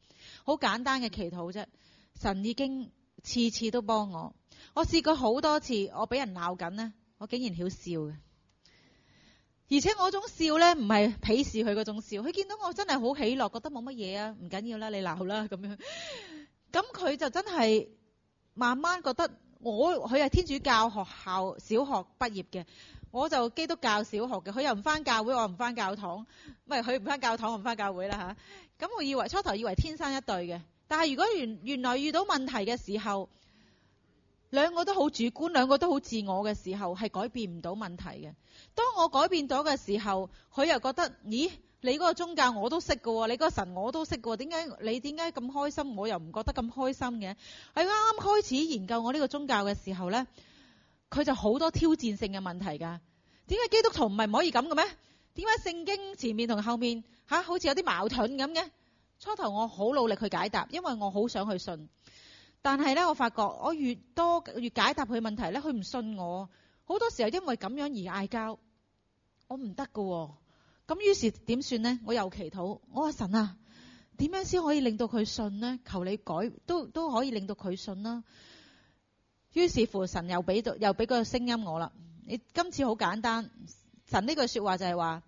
好簡單嘅祈禱啫，神已經次次都幫我。我試過好多次，我俾人鬧緊呢，我竟然曉笑嘅。而且我種笑呢，唔係鄙視佢嗰種笑，佢見到我真係好喜樂，覺得冇乜嘢啊，唔緊要啦，你鬧啦咁樣。咁佢就真係慢慢覺得佢係天主教學校小學畢業嘅，我就基督教小學嘅，佢又唔返教會，我唔返教堂，唔係佢唔返教堂，我唔返教會啦嚇。咁我初頭以為天生一對嘅，但係如果原來遇到問題嘅時候，兩個都好主觀，兩個都好自我嘅時候，係改變唔到問題嘅。當我改變咗嘅時候，佢又覺得，咦，你嗰個宗教我都識嘅喎，你嗰個神我都識嘅喎，你點解咁開心？我又唔覺得咁開心嘅。喺啱啱開始研究我呢個宗教嘅時候呢，佢就好多挑戰性嘅問題㗎。點解基督徒唔係唔可以咁嘅咩？點解聖經前面同後面好似有啲矛盾咁嘅？初頭我好努力去解答，因為我好想去信。但係呢，我發覺我越解答佢問題呢，佢唔信我。好多時候因為咁樣而嗌交，我唔得㗎喎。咁於是點算呢？我又祈禱，我話神啊，點樣先可以令到佢信呢？求你改，都可以令到佢信啦。於是乎神又俾個聲音我啦。你今次好簡單，神呢句說話就係話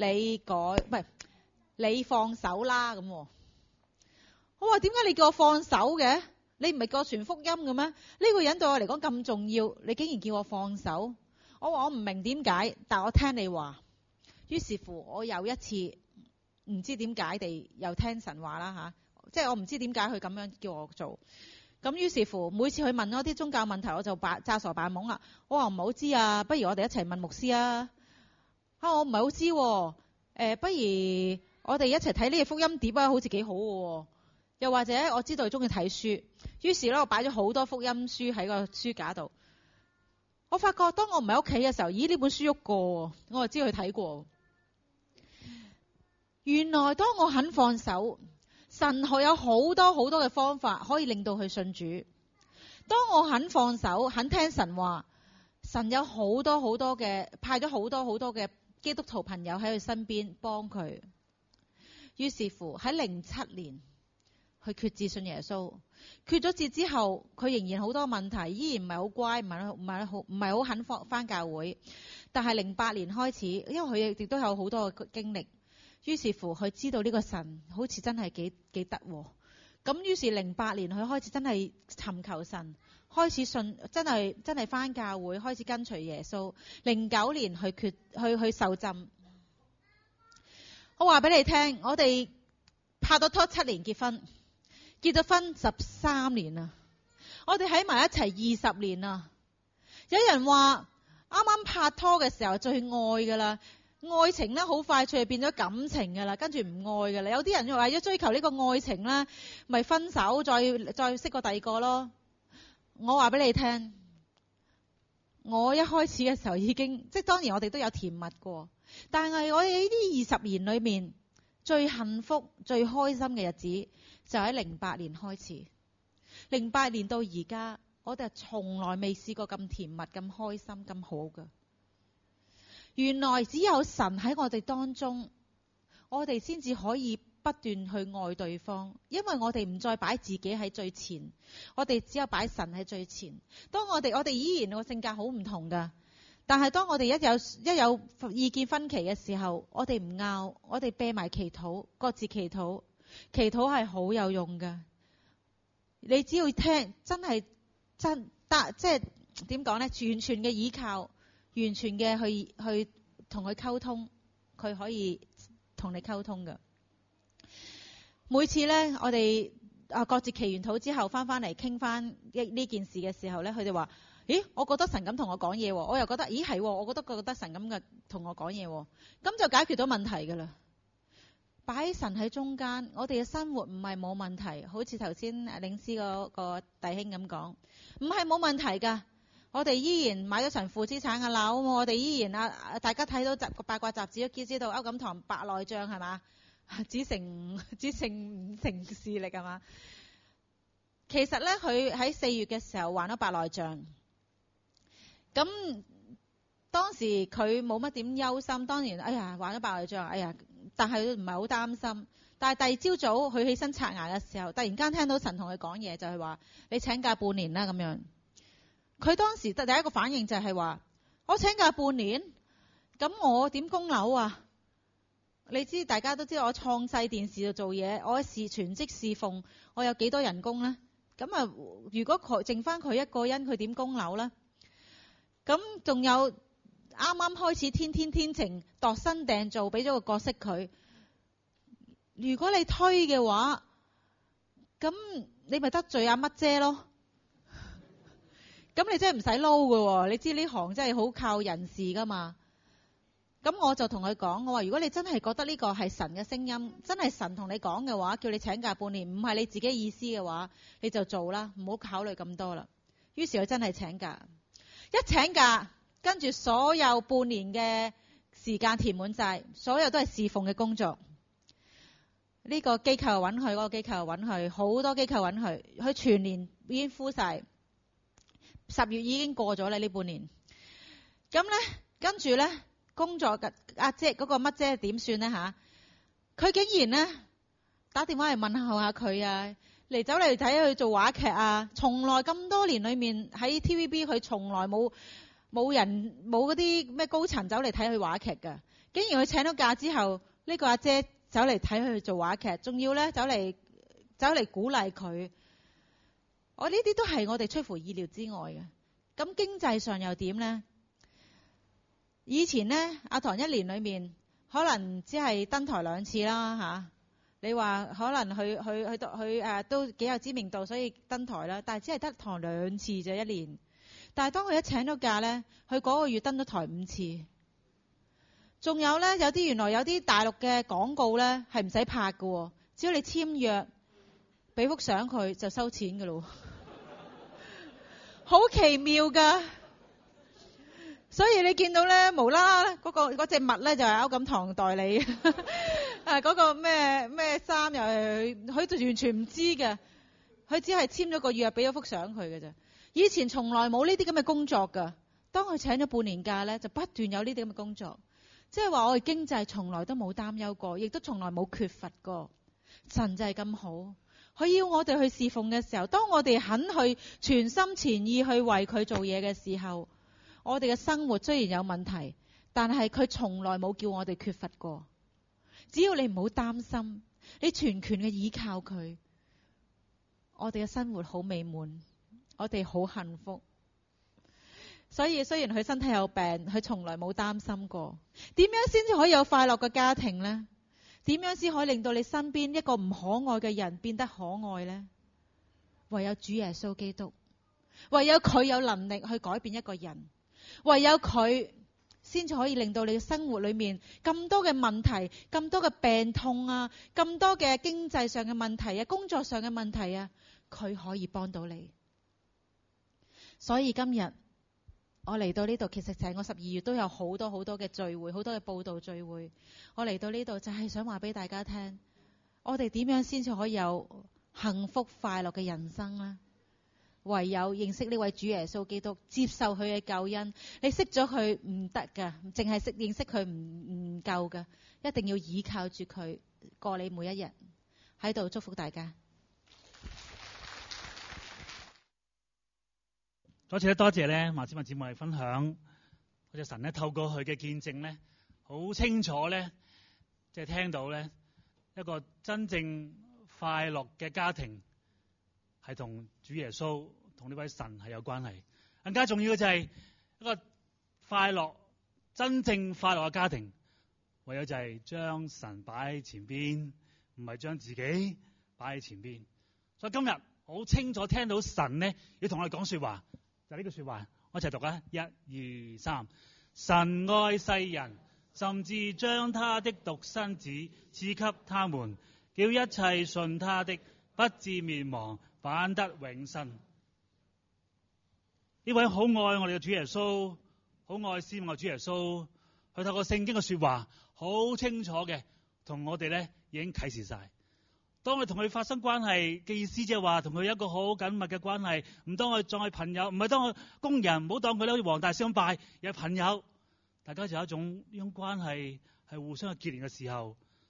你放手啦咁。我話點解你叫我放手嘅？你唔係個傳福音嘅咩？呢個人對我嚟講咁重要，你竟然叫我放手？我話我唔明點解，但我聽你話。於是乎我又一次唔知點解地又聽神話啦即係我唔知點解佢咁樣叫我做。咁於是乎每次佢問我啲宗教問題，我就詐傻扮懵啦。我話唔係好知啊，不如我哋一齊問牧師啊。我唔係好知喎。不如我哋一齊睇呢個福音碟啊，好似幾好喎。又或者我知道佢中意睇書，於是咧我擺咗好多福音書喺個書架度。我發覺當我唔喺屋企嘅時候，咦，呢本書喐過，我就知佢睇過。原來當我肯放手，神學有好多好多嘅方法可以令到佢信主。當我肯放手，肯聽神話，神有好多好多嘅派咗好多好多嘅基督徒朋友喺佢身邊幫佢。於是乎喺07年。佢決志信耶穌，決咗志之後，佢仍然好多問題，依然唔係好乖，唔係好肯返教會。但係08年開始，因為佢亦都有好多嘅經歷，於是乎佢知道呢個神好似真係幾得喎。咁於是08年佢開始真係尋求神，開始信，真係返教會，開始跟隨耶穌。09年去受浸。我話俾你聽，我哋拍咗拖7年結婚。結咗婚13年啦，我哋喺埋一齊20年啦。有人話啱啱拍拖嘅時候最愛噶啦，愛情咧好快脆變咗感情噶啦，跟住唔愛噶啦。有啲人話要追求呢個愛情咧，咪分手再識個第二個咯。我話俾你聽，我一開始嘅時候已經，即係當然我哋都有甜蜜過，但係我哋呢啲20年裏面最幸福最開心嘅日子就喺08年開始。08年到而家，我哋從來未試過咁甜蜜、咁開心、咁好㗎。原來只有神喺我哋當中，我哋先至可以不斷去愛對方，因為我哋唔再擺自己喺最前，我哋只有擺神喺最前。當我哋依然個性格好唔同㗎，但係當我哋一有意見分歧嘅時候，我哋唔拗，我哋啤埋祈禱，各自祈禱。祈禱係好有用㗎，你只要聽，真係即係點講呢？完全嘅依靠，完全嘅去同佢溝通，佢可以同你溝通㗎。每次呢，我哋各自祈完禱之後，翻嚟傾翻呢件事嘅時候呢，佢哋話：咦，我覺得神咁同我講嘢喎，我又覺得，咦係，我覺得神咁嘅同我講嘢喎，咁就解決到問題㗎啦。擺神喺中間，我哋嘅生活唔係冇問題，好似頭先領詩嗰個弟兄咁講，唔係冇問題㗎。我哋依然買咗神父資產嘅樓，我哋依然大家睇到八卦雜誌都知道歐錦棠白內障係嘛，只成視力係嘛。其實咧，佢喺4月嘅時候患咗白內障，咁當時佢冇乜點憂心，當然，哎呀患咗白內障，哎呀。 但係唔係好擔心。但係第二朝早佢起身刷牙嘅時候，突然間聽到神同佢講嘢，就係話你請假半年啦咁樣。佢當時第一個反應就係話：我請假半年，咁我點供樓啊？你知大家都知道我創世電視度做嘢，我全職侍奉，我有幾多人工呢？咁啊，如果佢剩翻佢一個人，佢點供樓呢？咁仲有啱啱開始天晴度身訂造，俾咗個角色佢。如果你推嘅話，咁你咪得罪阿乜姐咯？咁你真係唔使撈㗎喎，你知呢行真係好靠人事噶嘛。咁我就同佢講，我話如果你真係覺得呢個係神嘅聲音，真係神同你講嘅話，叫你請假半年，唔係你自己意思嘅話，你就做啦，唔好考慮咁多啦。於是佢真係請假，一請假，跟住所有半年嘅時間填滿晒，所有都係侍奉嘅工作。呢個機構揾佢，嗰個機構揾佢，好多機構揾佢，佢全年已經敷晒。10月已經過咗啦呢半年。咁呢，跟住呢，工作嘅阿姐嗰個乜姐點算呢吓？佢竟然呢打電話嚟問候下佢啊，走嚟睇佢做話劇啊。從來咁多年裏面喺 TVB 佢從來冇嗰啲咩高層走嚟睇佢話劇㗎。竟然佢請咗假之後，呢個阿姐走嚟睇佢做話劇，仲要呢走嚟鼓勵佢。我呢啲都係我哋出乎意料之外嘅。咁經濟上又點呢？以前呢，阿唐一年裏面可能只係登台2次啦吓。你話可能佢都幾有知名度，所以登台啦。但係只係得台2次啫一年。但係當佢一請咗假呢，佢嗰個月登咗台5次。仲有呢，原來有啲大陸嘅廣告呢係唔使拍㗎，只要你簽約，俾幅相佢就收錢㗎咯。好奇妙㗎。所以你見到呢，無啦啦嗰隻襪呢就係歐錦棠代理，嗰個咩衫又係佢就完全唔知嘅，佢只係簽咗個約，俾咗幅相佢嘅啫。以前從來冇呢啲咁嘅工作㗎。當佢請咗半年假呢，就不斷有呢啲咁嘅工作。即係話我哋經濟從來都冇擔憂過，亦都從來冇缺乏過。神就係咁好，佢要我哋去侍奉嘅時候，當我哋肯去全心全意去為佢做嘢嘅時候，我哋嘅生活雖然有問題，但係佢從來冇叫我哋缺乏過。只要你唔好擔心，你全權嘅依靠佢，我哋嘅生活好美滿，我哋好幸福。所以雖然佢身體有病，佢從來冇擔心過。點樣先至可以有快樂嘅家庭呢？點樣先可以令到你身邊一個唔可愛嘅人變得可愛呢？唯有主耶穌基督，唯有佢有能力去改變一個人，唯有佢先至可以令到你嘅生活裏面咁多嘅問題，咁多嘅病痛啊，咁多嘅經濟上嘅問題啊，工作上嘅問題啊，佢可以幫到你。所以今日我嚟到呢度，其實成個12月都有好多嘅聚會，好多嘅佈道聚會。我嚟到呢度就係想話俾大家聽，我哋點樣先至可以有幸福快樂嘅人生呢？唯有認識呢位主耶穌基督，接受佢嘅救恩。你識咗佢唔得㗎，淨係認識佢唔夠㗎，一定要依靠住佢過你每一日。喺度祝福大家。 多謝咧，馬子文姊妹分享，多謝神咧，透過佢嘅見證咧，好清楚咧，即係聽到咧，一個真正快樂嘅家庭係同主耶穌同呢位神係有關係。更加重要嘅就係一個快樂，真正快樂嘅家庭，唯有就係將神擺喺前邊，唔係將自己擺喺前邊。所以今日好清楚聽到神咧要同我哋講說話。就呢句說話，我一齊讀啊！1、2、3，神愛世人，甚至將他的獨生子賜給他們，叫一切信他的不至滅亡，反得永生。呢位好愛我哋嘅主耶穌，好愛思愛主耶穌，佢透過聖經嘅說話，好清楚嘅同我哋咧已經啟示晒。當我哋同佢發生關係嘅意思，即係話同佢有一個好緊密嘅關係，唔當我哋當係朋友，唔係當我工人，唔好當佢好似黃大仙拜，而係朋友。大家就有一種呢種關係係互相嘅結連嘅時候，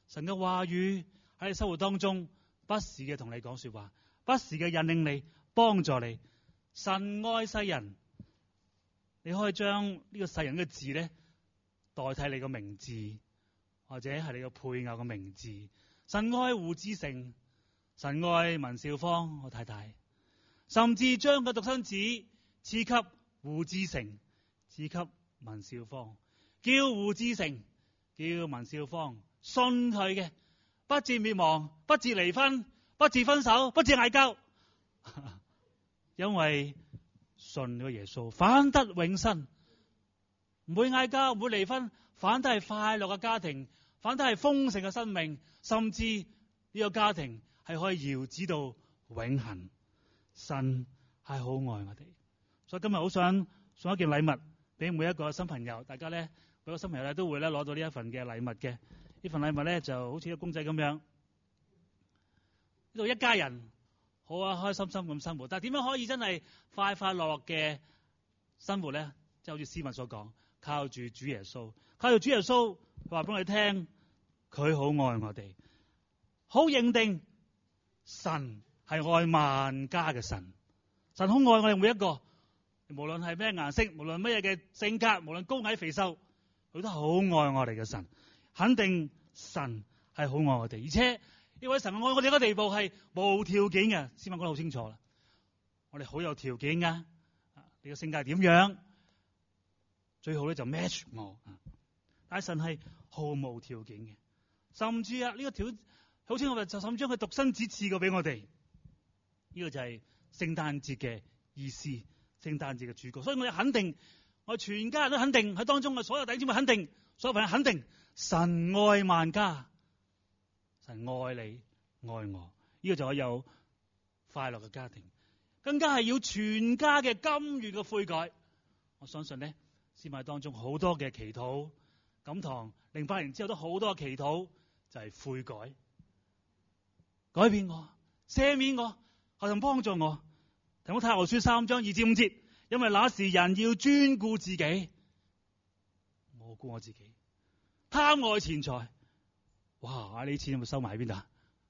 神嘅話語喺你生活當中不時嘅同你講說話，不時嘅引領你，幫助你。神愛世人，你可以將呢個世人嘅字咧代替你個名字，或者係你個配偶嘅名字。神愛胡志成，神愛文少芳我太太，甚至將個獨生子賜給胡志成，賜給文少芳，叫胡志成，叫文少芳信佢嘅，不至滅亡，不至離婚，不至分手，不至嗌交，因為信個耶穌，反得永生，唔會嗌交，唔會離婚，反得係快樂嘅家庭，反得係豐盛嘅生命，甚至呢個家庭係可以遙指到永恆。神係好愛我哋，所以今日好想送一件禮物俾每一個新朋友，大家咧每個新朋友咧都會咧攞到呢一份嘅禮物嘅。呢份禮物咧就好似個公仔咁樣，呢度一家人好啊，開心心咁生活。但係點樣可以真係快快樂樂嘅生活咧？即係好似詩文所講，靠住主耶穌，靠住主耶穌，佢話俾我哋聽，佢好愛我哋，好認定神係愛萬家嘅神，神好愛我哋每一個，無論係咩顏色，無論乜嘢嘅性格，無論高矮肥瘦，佢都好愛我哋嘅神。肯定神係好愛我哋，而且呢位神愛我哋嘅地步係無條件嘅。詩文講得好清楚啦，我哋好有條件噶。你嘅性格係點樣，最好咧就 match 我。但係神係毫無條件嘅，甚至呢個條好清楚，就甚至將佢獨生子賜過俾我哋。呢個就係聖誕節嘅意思，聖誕節嘅主角。所以我哋肯定，我哋全家人都肯定，喺當中嘅所有弟兄姊妹肯定，所有朋友肯定，神愛萬家，神愛你愛我，呢個就可以有快樂嘅家庭，更加係要全家嘅甘願嘅悔改。我相信咧，詩文當中好多嘅祈禱，錦堂08年之後都好多嘅祈禱，就係悔改，改變我，赦免我，求神幫助我。提摩太後書3章2至5節，因為那時人要專顧自己，我顧我自己，貪愛錢財，哇！呢啲錢有冇收埋喺邊度？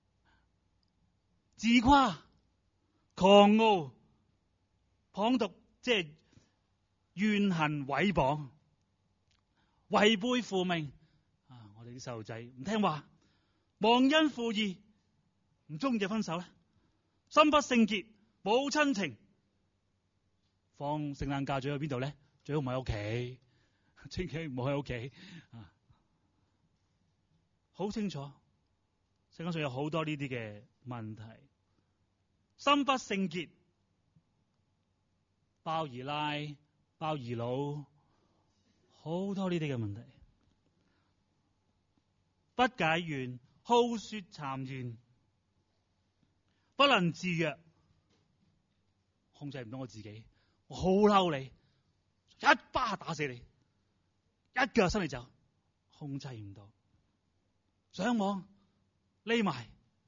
自誇、狂傲、謗讟，即係怨恨、毀謗、違背父命。我哋啲細路仔唔聽話，忘恩負義，唔中意就分手咧，心不聖潔，冇親情。放聖誕假最好去邊度咧？最好唔喺屋企，千祈唔好喺屋企。好清楚，世界上有好多呢啲嘅問題，心不聖潔，包二奶、包二佬，好多呢啲嘅問題，不解怨、好說讒言，不能自約，控制唔到我自己，我好嬲你，一巴打死你，一腳伸你走，控制唔到。上網匿埋，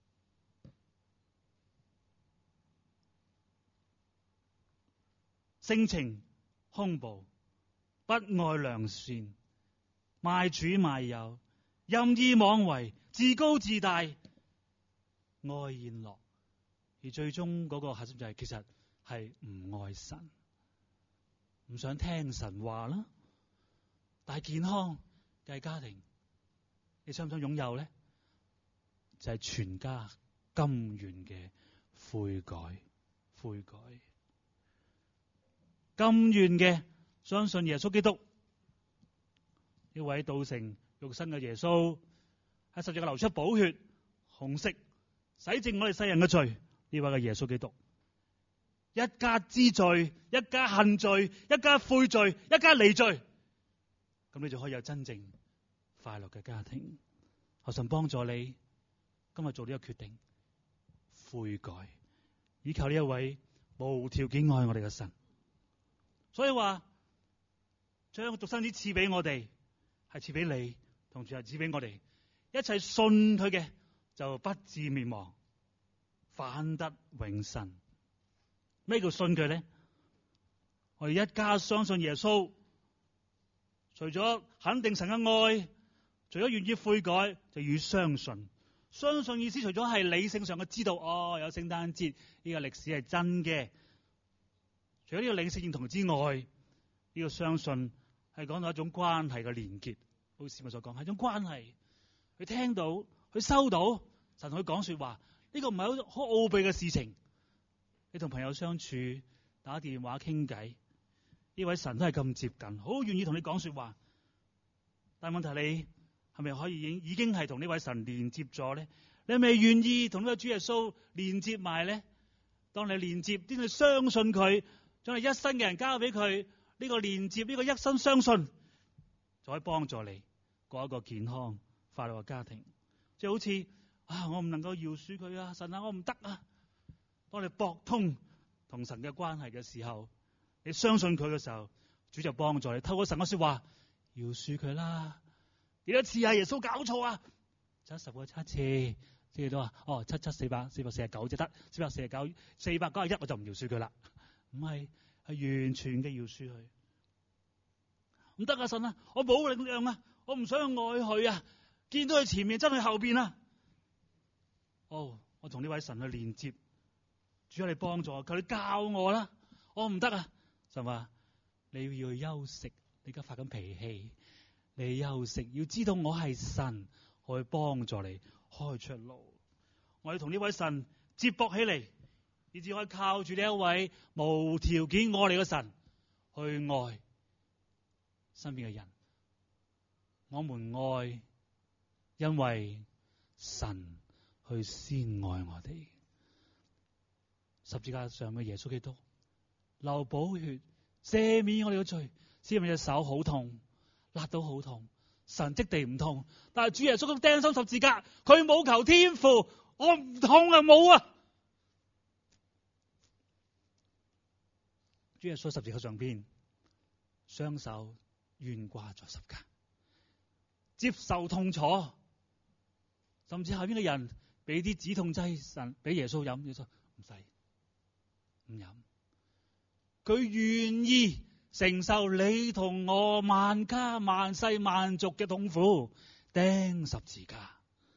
性情兇暴，不愛良善，賣主賣友，任意妄為，自高自大，愛宴樂。而最終嗰個核心就係，其實係唔愛神，唔想聽神話啦。但係健康嘅家庭，你想唔想擁有咧？就係全家甘願嘅悔改，甘願嘅相信耶穌基督，呢位道成肉身嘅耶穌，喺十字架流出寶血，紅色洗淨我哋世人嘅罪。呢位嘅耶穌基督，一家知罪，一家恨罪，一家悔罪，一家離罪，咁你就可以有真正快樂嘅家庭。求神幫助你今日做呢個決定，悔改，依靠呢一位無條件愛我哋嘅神。所以話將獨生子賜俾我哋，係賜俾你，同時係賜俾我哋，一切信佢嘅就不至滅亡，反得永生。咩叫信佢咧？我哋一家相信耶穌，除咗肯定神嘅愛， 除咗願意悔改，就要相信。相信意思除咗係理性上嘅知道，有聖誕節呢個歷史係真嘅。除咗呢個理性認同之外，呢個相信係講到一種關係嘅連結。好似市民所講，係一種關係。佢聽到，佢收到神去講說話，呢個唔係好奧秘嘅事情。你同朋友相處，打電話傾偈，呢位神都係咁接近，好願意同你講說話。但係問題，你係咪可以已經係同呢位神連接咗咧？你係咪願意同呢個主耶穌連接埋咧？當你連接，當你相信佢，將你一生嘅人交俾佢，呢個連接，呢個一生相信，就可以幫助你過一個健康快樂嘅家庭。即係好似我唔能夠饒恕佢啊，神啊，我唔得啊。當你駁通同神嘅關係嘅時候，你相信佢嘅時候，主就幫助你透過神嘅說話饒恕佢啦。幾多次啊？耶穌搞錯啊？70個7次，即係都話77449就得，491我就唔饒恕佢啦。唔係，係完全嘅饒恕佢。唔得啊，神啊，我冇力量啊，我唔想去愛佢啊，見到佢前面真係後邊啊。我同呢位神去連接，主啊，你幫助我，求你教我啦。我唔得啊，神話你要去休息，你而家發緊脾氣，你休息，要知道我係神，我去幫助你開出路。我要同呢位神接駁起嚟，以至可以靠住呢一位無條件愛你嘅神去愛身邊嘅人。我們愛，因為神去先愛我哋。十字架上嘅耶穌基督流寶血赦免我哋嘅罪，只係咪隻手好痛，辣到好痛，神蹟地唔痛。但係主耶穌都釘身十字架，佢冇求天父，我唔痛啊，冇啊。主耶穌十字架上邊，雙手懸掛在十架，接受痛楚，甚至下邊嘅人俾啲止痛劑神俾耶穌飲，耶穌唔使唔飲，佢願意承受你同我萬家萬世萬族嘅痛苦，釘十字架，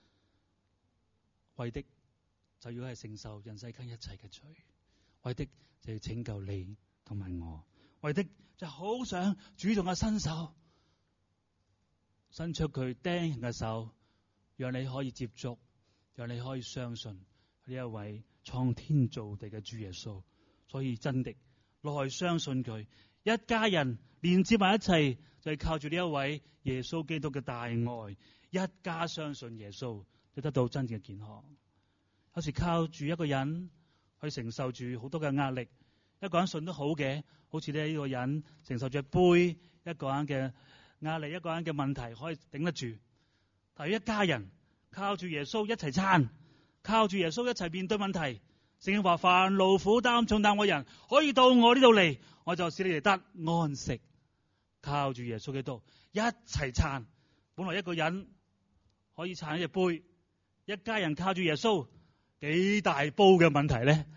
為的就要係承受人世間一切嘅罪，為的就要拯救你同埋我，為的就好想主動嘅伸手，伸出佢釘人嘅手，讓你可以接觸，讓你可以相信呢一位創天造地嘅主耶穌。所以真的來相信佢，一家人連接埋一齊，就係靠住呢一位耶穌基督嘅大愛，一家相信耶穌，就得到真正嘅健康。有時靠住一個人去承受住好多嘅壓力，一個人信都好嘅，好似呢個人承受住杯，一個人嘅壓力，一個人嘅問題可以頂得住。但係一家人靠住耶穌一齊撐，靠住耶穌一齊面對問題。聖經話：凡勞苦擔重擔嘅人，可以到我呢度嚟，我就使你哋得安息。靠住耶穌基督一齊撐。本來一個人可以撐一隻杯，一家人靠住耶穌，幾大煲嘅問題咧，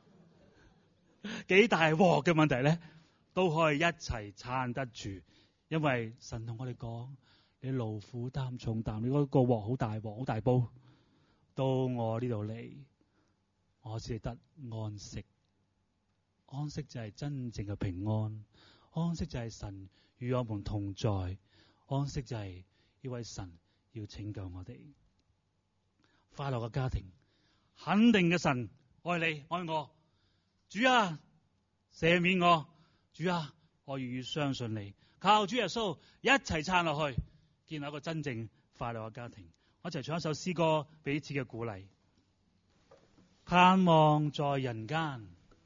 幾大鑊嘅問題咧，都可以一齊撐得住。因為神同我哋講：你勞苦擔重擔，你嗰個鑊好大鑊，好大煲，到我呢度嚟，我只得安息。安息就係真正嘅平安，安息就係神與我們同在，安息就係呢位神要拯救我哋。快樂嘅家庭，肯定嘅神愛你愛我。主啊，赦免我。主啊，我願意相信你，靠主耶穌一齊撐落去，建立一個真正快樂嘅家庭。我一齊唱一首詩歌，彼此嘅鼓勵。盼望在人間，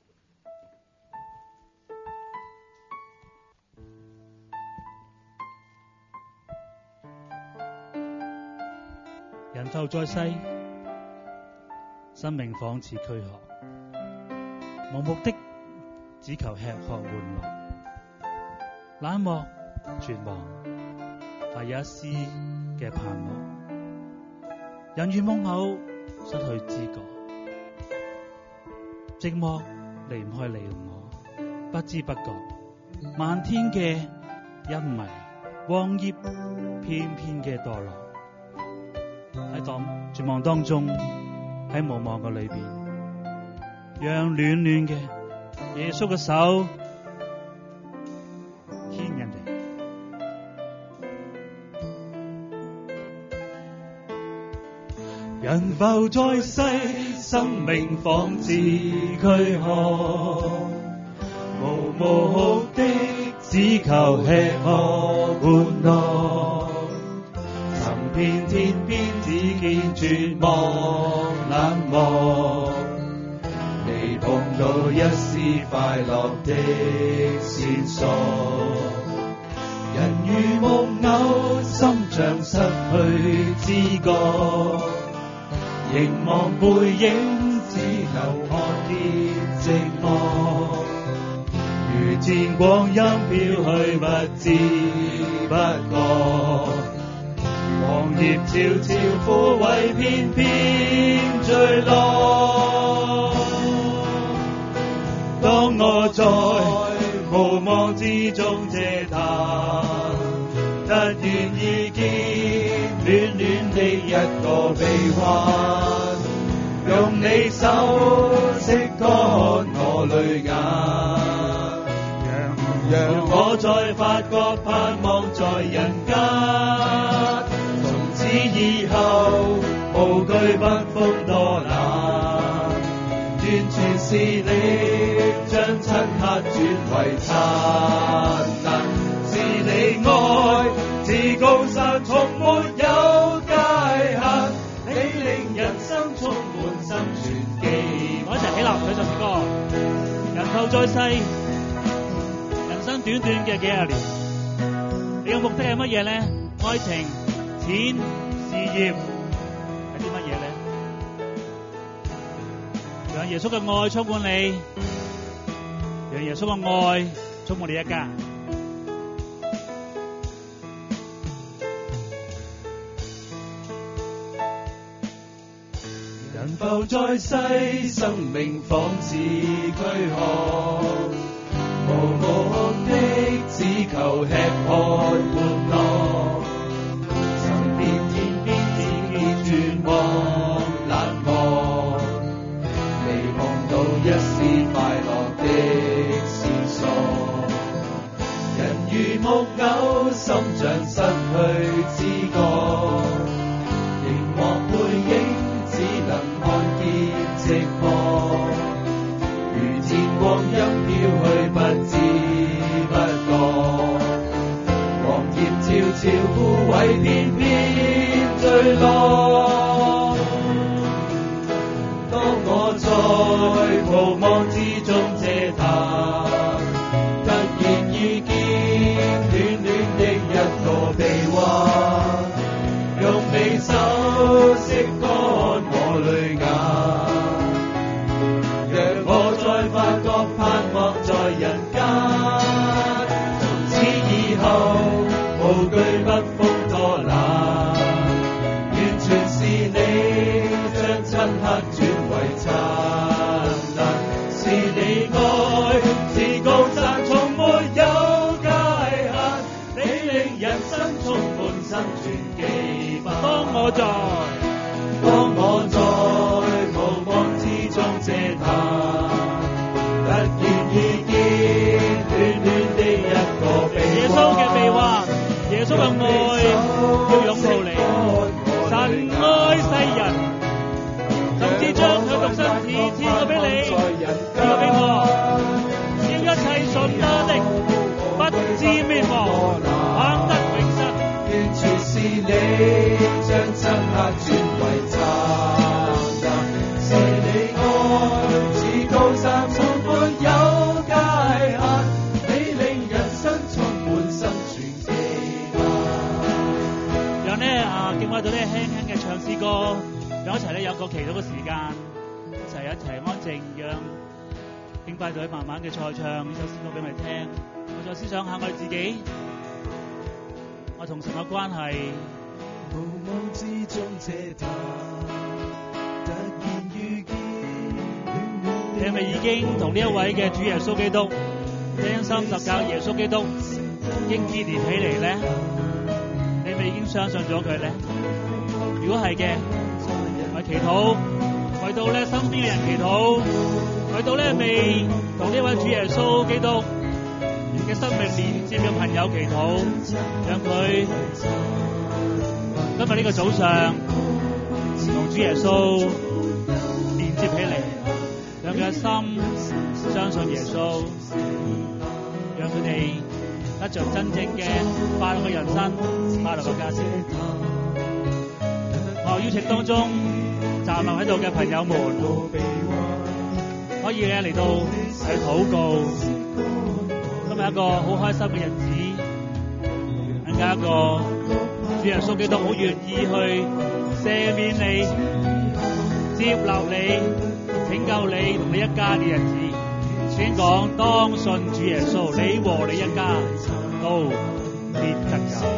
人就在世，生命仿似軀殼，盲目的只求吃喝玩樂，冷漠絕望，但有一絲嘅盼望。人如夢偶，失去知覺，寂寞離唔開你同我，不知不覺，漫天嘅陰霾，黃葉片片嘅墮落。 喺絕望當中，喺無望嘅裏邊，讓暖暖嘅耶穌嘅手牽人哋。 人浮在世，生命仿似軀殼，無目的只求吃喝玩樂，尋遍天邊只見絕望冷漠，未碰到一絲快樂的線索，人如木偶，心像失去知覺，凝望背影，只能看見寂寞，如箭光陰飄去，不知不覺，黃葉悄悄枯萎，偏偏墜落。當我在無望之中嗟嘆，突然遇見暖暖的一個臂彎，用你手拭乾我淚眼，讓我再發覺盼望在人間，從此以後無懼北風多冷，完全是你將漆黑轉為燦爛，是你愛自高山從沒有界限，你令人生充滿生存記。 我一齊起立唱首詩歌。人浮在世，人生短短嘅幾廿年，你嘅目的係乜嘢咧？愛情、錢、事業係啲乜嘢咧？讓耶穌嘅愛充滿你，讓耶穌嘅愛充滿你一家。 人浮在世，生命仿似軀殼，無目的只求吃喝玩樂，尋遍天邊只見絕望冷漠，未碰到一絲快樂的線索，人如木偶，心像失去知覺，凝望背影，只能看見寂寞，如箭光陰飄去，不知不覺，黃葉悄悄枯萎，偏偏墜落。當我在無望之中嗟嘆，突然遇見暖暖的一個臂彎，用你手拭乾我淚眼，讓我再發覺盼望在人間，從此以後無懼北風多冷，完全是你將漆黑轉為燦爛，是你愛自高山從沒有界限，你令人生充滿生存記憶。當我在無望之中嗟嘆，突然遇見暖暖的一個臂彎， 耶穌嘅臂彎，耶穌嘅愛要擁抱你。神愛世人，甚至將佢獨生子賜咗俾你，賜咗俾我，叫一切信他的不至滅亡，反得永生。 完全是你將漆黑轉為燦爛，是你愛自高山從沒有界限，你令人生充滿生存期盼。 讓敬拜隊輕輕嘅唱詩歌，讓一齊有個祈禱嘅時間，一齊安靜，讓敬拜隊慢慢嘅再唱呢首詩歌俾我哋聽。我再思想下我哋自己，我同神嘅關係。 無望之中嗟嘆，突然遇見你係咪已經同呢一位嘅主耶穌基督真心實教耶穌基督已經結連起嚟咧？你咪已經相信咗佢咧？ 如果係嘅，我祈禱，為到咧身邊嘅人祈禱，為到咧未同呢位主耶穌基督嘅生命連接嘅朋友祈禱，讓佢今日呢個早上同主耶穌連接起嚟，讓佢嘅心相信耶穌，讓佢哋得着真正嘅快樂嘅人生，快樂嘅家庭。我邀請當中站立喺度嘅朋友們，可以咧嚟到去禱告。今日一個好開心嘅日子，更加一個主耶穌基督好願意去赦免你、接納你、拯救你同你一家嘅日子。先講當信主耶穌，你和你一家都必得救。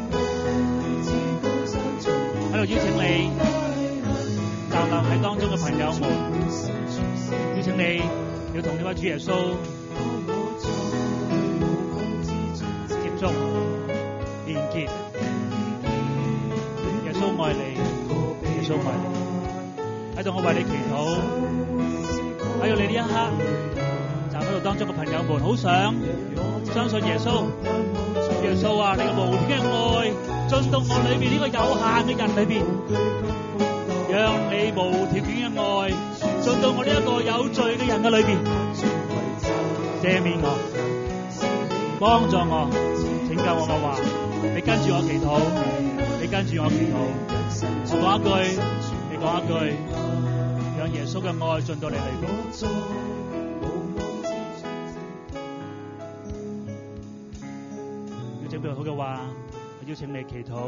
喺度邀請你站立喺當中嘅朋友們，邀請你要同呢位主耶穌接觸連結。耶穌愛你，耶穌愛你。喺度我為你祈禱，喺度你呢一刻站喺度當中嘅朋友們，好想相信耶穌。耶穌話：你嘅無條件嘅愛進到我裏邊呢個有限嘅人裏邊，讓你無條件嘅愛進到我呢一個有罪嘅人嘅裏邊，赦免我，幫助我，拯救我嘅話，你跟住我祈禱，你跟住我祈禱，我講一句，你講一句，讓耶穌嘅愛進到你裏邊。要準備好嘅話，我邀請你祈禱，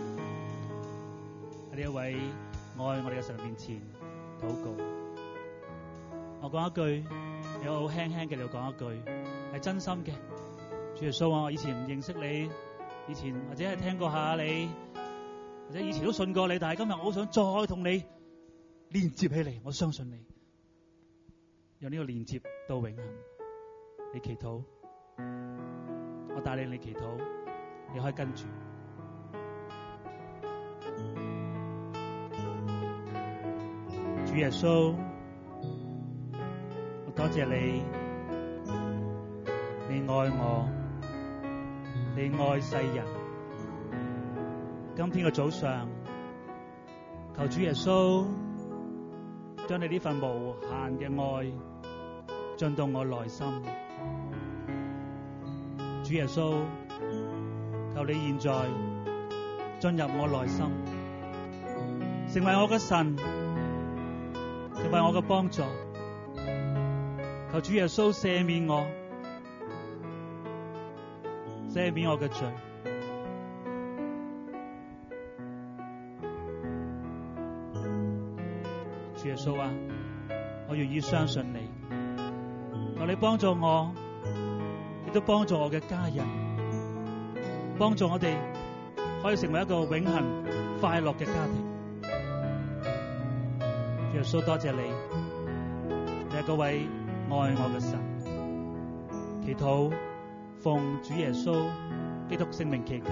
喺呢一位愛我哋嘅神面前禱告。我講一句，你好輕輕嘅你講一句，係真心嘅。主耶穌啊，我以前唔認識你，以前或者係聽過下你，或者以前都信過你，但係今日我好想再同你連接起嚟，我相信你，讓呢個連接到永恆。你祈禱，我帶領你祈禱，你可以跟住。主耶穌，我多謝你，你愛我，你愛世人。今天嘅早上，求主耶穌將你呢份無限嘅愛進到我內心。主耶穌，求你現在進入我內心，成為我嘅神，成為我嘅幫助。求主耶穌赦免我，赦免我嘅罪。主耶穌啊，我願意相信你，求你幫助我，亦都幫助我嘅家人，幫助我哋可以成為一個永恆快樂嘅家庭。主耶穌，多謝你，你係嗰位愛我嘅神。祈禱奉主耶穌基督聖名祈求。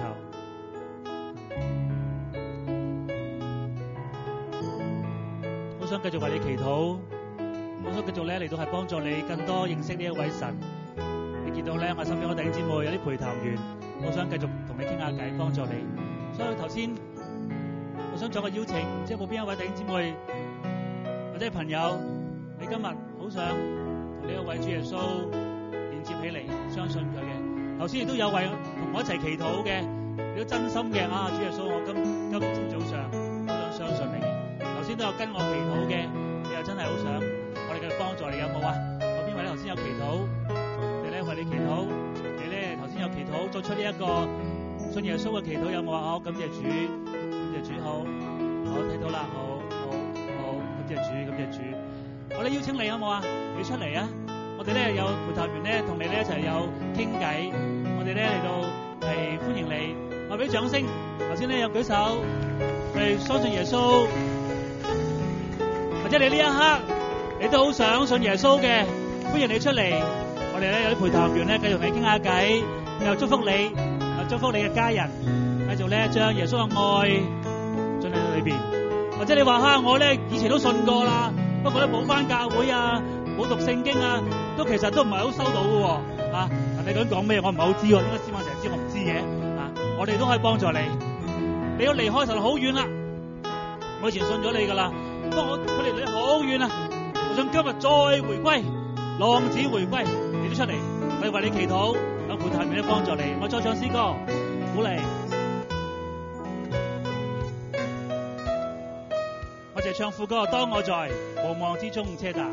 我想繼續為你祈禱，我想繼續咧嚟到係幫助你更多認識呢一位神。你見到咧，我身邊嘅弟兄姊妹有啲陪談員，我想繼續同你傾下偈，幫助你。所以頭先我想做個邀請，即係冇邊一位弟兄姊妹或者係朋友，你今日好想同呢一位主耶穌連接起嚟，相信佢嘅。頭先亦都有位同我一齊祈禱嘅，你都真心嘅啊！主耶穌，我今朝早上好想相信你。頭先都有跟我祈禱嘅，你又真係好想我哋繼續幫助你，有冇啊？有邊位咧頭先有祈禱？你咧為你祈禱，你咧頭先有祈禱，作出呢一個信耶穌嘅祈禱，有冇啊？好，感謝主，感謝主，好，我睇到啦，好，感謝主，感謝主。我哋邀請你好冇啊？你出嚟啊！我哋咧有陪談員咧同你咧一齊有傾偈，我哋咧嚟到係歡迎你，我俾掌聲。頭先咧有舉手，係相信耶穌。或者你呢一刻你都好想信耶穌嘅，歡迎你出嚟。我哋咧有啲陪談員咧繼續同你傾下偈，又祝福你，又祝福你嘅家人，繼續咧將耶穌嘅愛進嚟到你裏邊，或者你話我咧以前都信過啦，不過咧冇返教會啊，冇讀聖經啊，都其實都唔係好收到嘅喎。你究竟講咩？我唔係好知喎，點解師母成日知我唔知嘅？我哋都可以幫助你。你要離開神好遠啦，我以前信咗你㗎啦，不過佢離你好遠啊！我想今日再回歸，浪子回歸，你都出嚟，我哋為你祈禱，喺會壇面咧幫助你。我再唱詩歌，鼓勵。我就唱副歌，當我在無望之中車站。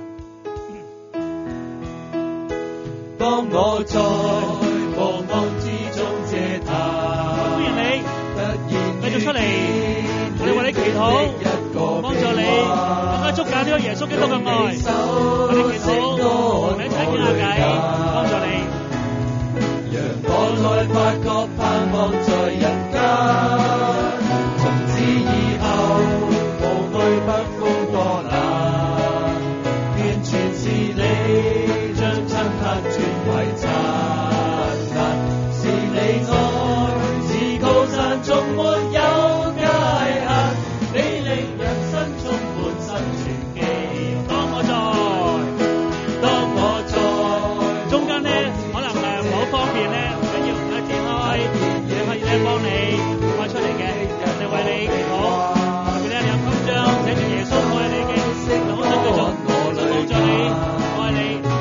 當我在無望之中嗟嘆， 歡迎你，繼續出嚟，我哋為你祈禱，幫助你更加捉緊呢個耶穌基督嘅愛。我哋祈禱，同你一齊傾下偈，幫助你。 讓我再發覺盼望在人間，從此以後無懼北風多冷，完全是你將漆黑轉為燦爛，是你愛似高山縱沒有界限，你令人生充滿生存寄望。當我在中間咧可能唔好方便咧，唔緊要，唔該展開，你可以咧幫你開出嚟嘅，我哋為你祈禱。特別咧你有襟章寫住耶穌愛你嘅，好想繼續幫助你，愛你。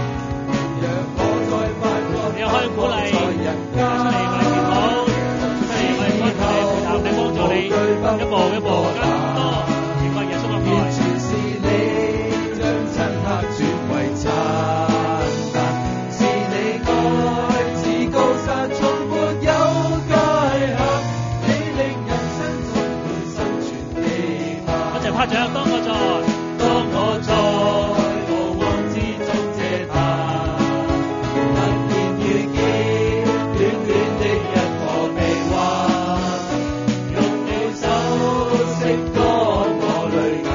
你又可以鼓勵出嚟為你祈禱，出嚟為你陪談，你幫助你一步一步更多明白耶穌嘅愛。 全是你將漆黑轉為燦爛，是你愛似高山從沒有界限，你令人生充滿生存寄望。 一齊拍掌，當我在無望之中嗟嘆，突然遇見暖暖的一個臂彎，用你手拭乾我淚眼，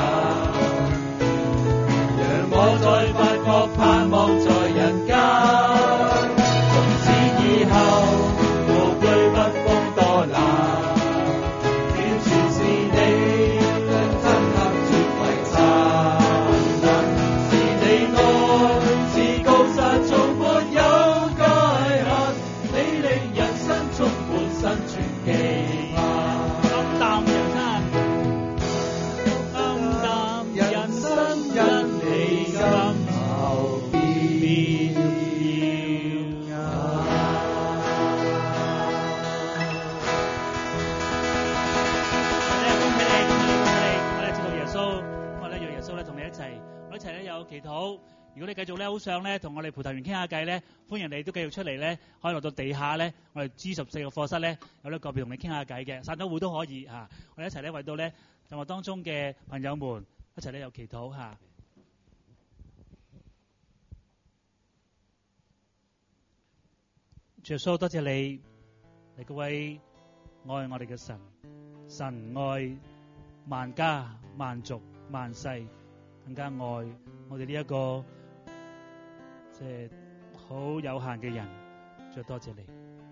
讓我再發覺盼望在人間，從此以後無懼北風多冷，完全是你將漆黑轉為燦爛，是你愛似高山從沒有界限，你令人生充滿生存寄望。 淡淡人生，淡淡人生因你今後變耀。恭喜你！我哋知道耶穌，我哋讓耶穌咧同你一齊，我一齊咧有祈禱。如果你繼續咧好想咧同我哋葡萄園傾下偈咧，歡迎你都繼續出嚟咧，可以落到地下咧，我哋 G14個課室咧有咧個別同你傾下偈嘅，散咗會都可以嚇。我哋一齊咧為到咧在我當中嘅朋友們一齊咧有祈禱嚇。主耶穌，多謝你嗰位愛我哋嘅神，神愛萬家萬族萬世，更加愛我哋呢一個即係好有限嘅人。主，多謝你，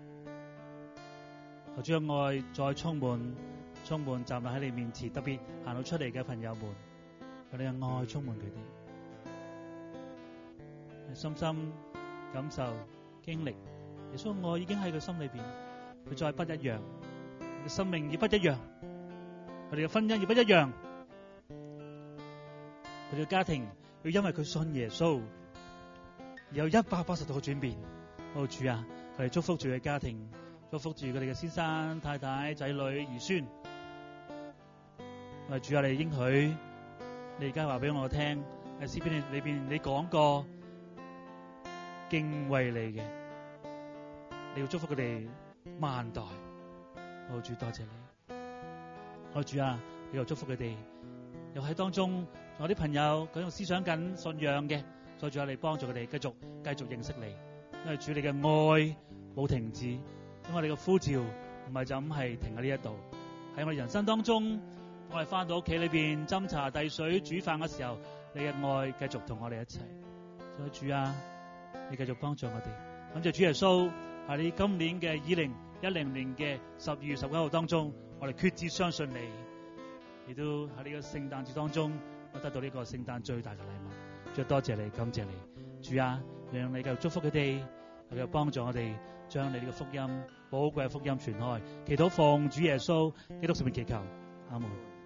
求主嘅愛再充滿站立喺你面前，特別行到出嚟嘅朋友們，求你嘅愛充滿佢哋，深深感受經歷耶穌嘅愛已經喺佢心裏邊，佢再不一樣，佢嘅生命亦不一樣，佢哋嘅婚姻亦不一樣，佢哋嘅家庭要因為佢信耶穌有180度嘅轉變。主啊，佢哋祝福住佢家庭，祝福住佢哋嘅先生太太仔女兒孫。主啊，你應許你而家話俾我聽喺詩篇裏邊你講過敬畏你嘅，你要祝福佢哋萬代。主，多謝你。主啊，你又祝福佢哋，又喺當中仲有啲朋友佢用思想緊信仰嘅，再主啊，你幫助佢哋繼續認識你，因為主你嘅愛冇停止，因為你嘅呼召唔係就咁係停喺呢一度，喺我哋人生當中，我哋翻到屋企裏邊斟茶遞水煮飯嘅時候，你嘅愛繼續同我哋一齊。所以主啊，你繼續幫助我哋。感謝主耶穌，喺你今年嘅2010年嘅12月19號當中，我哋決志相信你， 亦都喺呢個聖誕節當中，我得到呢個聖誕最大嘅禮物。主，多謝你，感謝你，主啊，讓你繼續祝福佢哋，繼續幫助我哋將你呢個福音寶貴嘅福音傳開。祈禱奉主耶穌基督聖名祈求，阿門。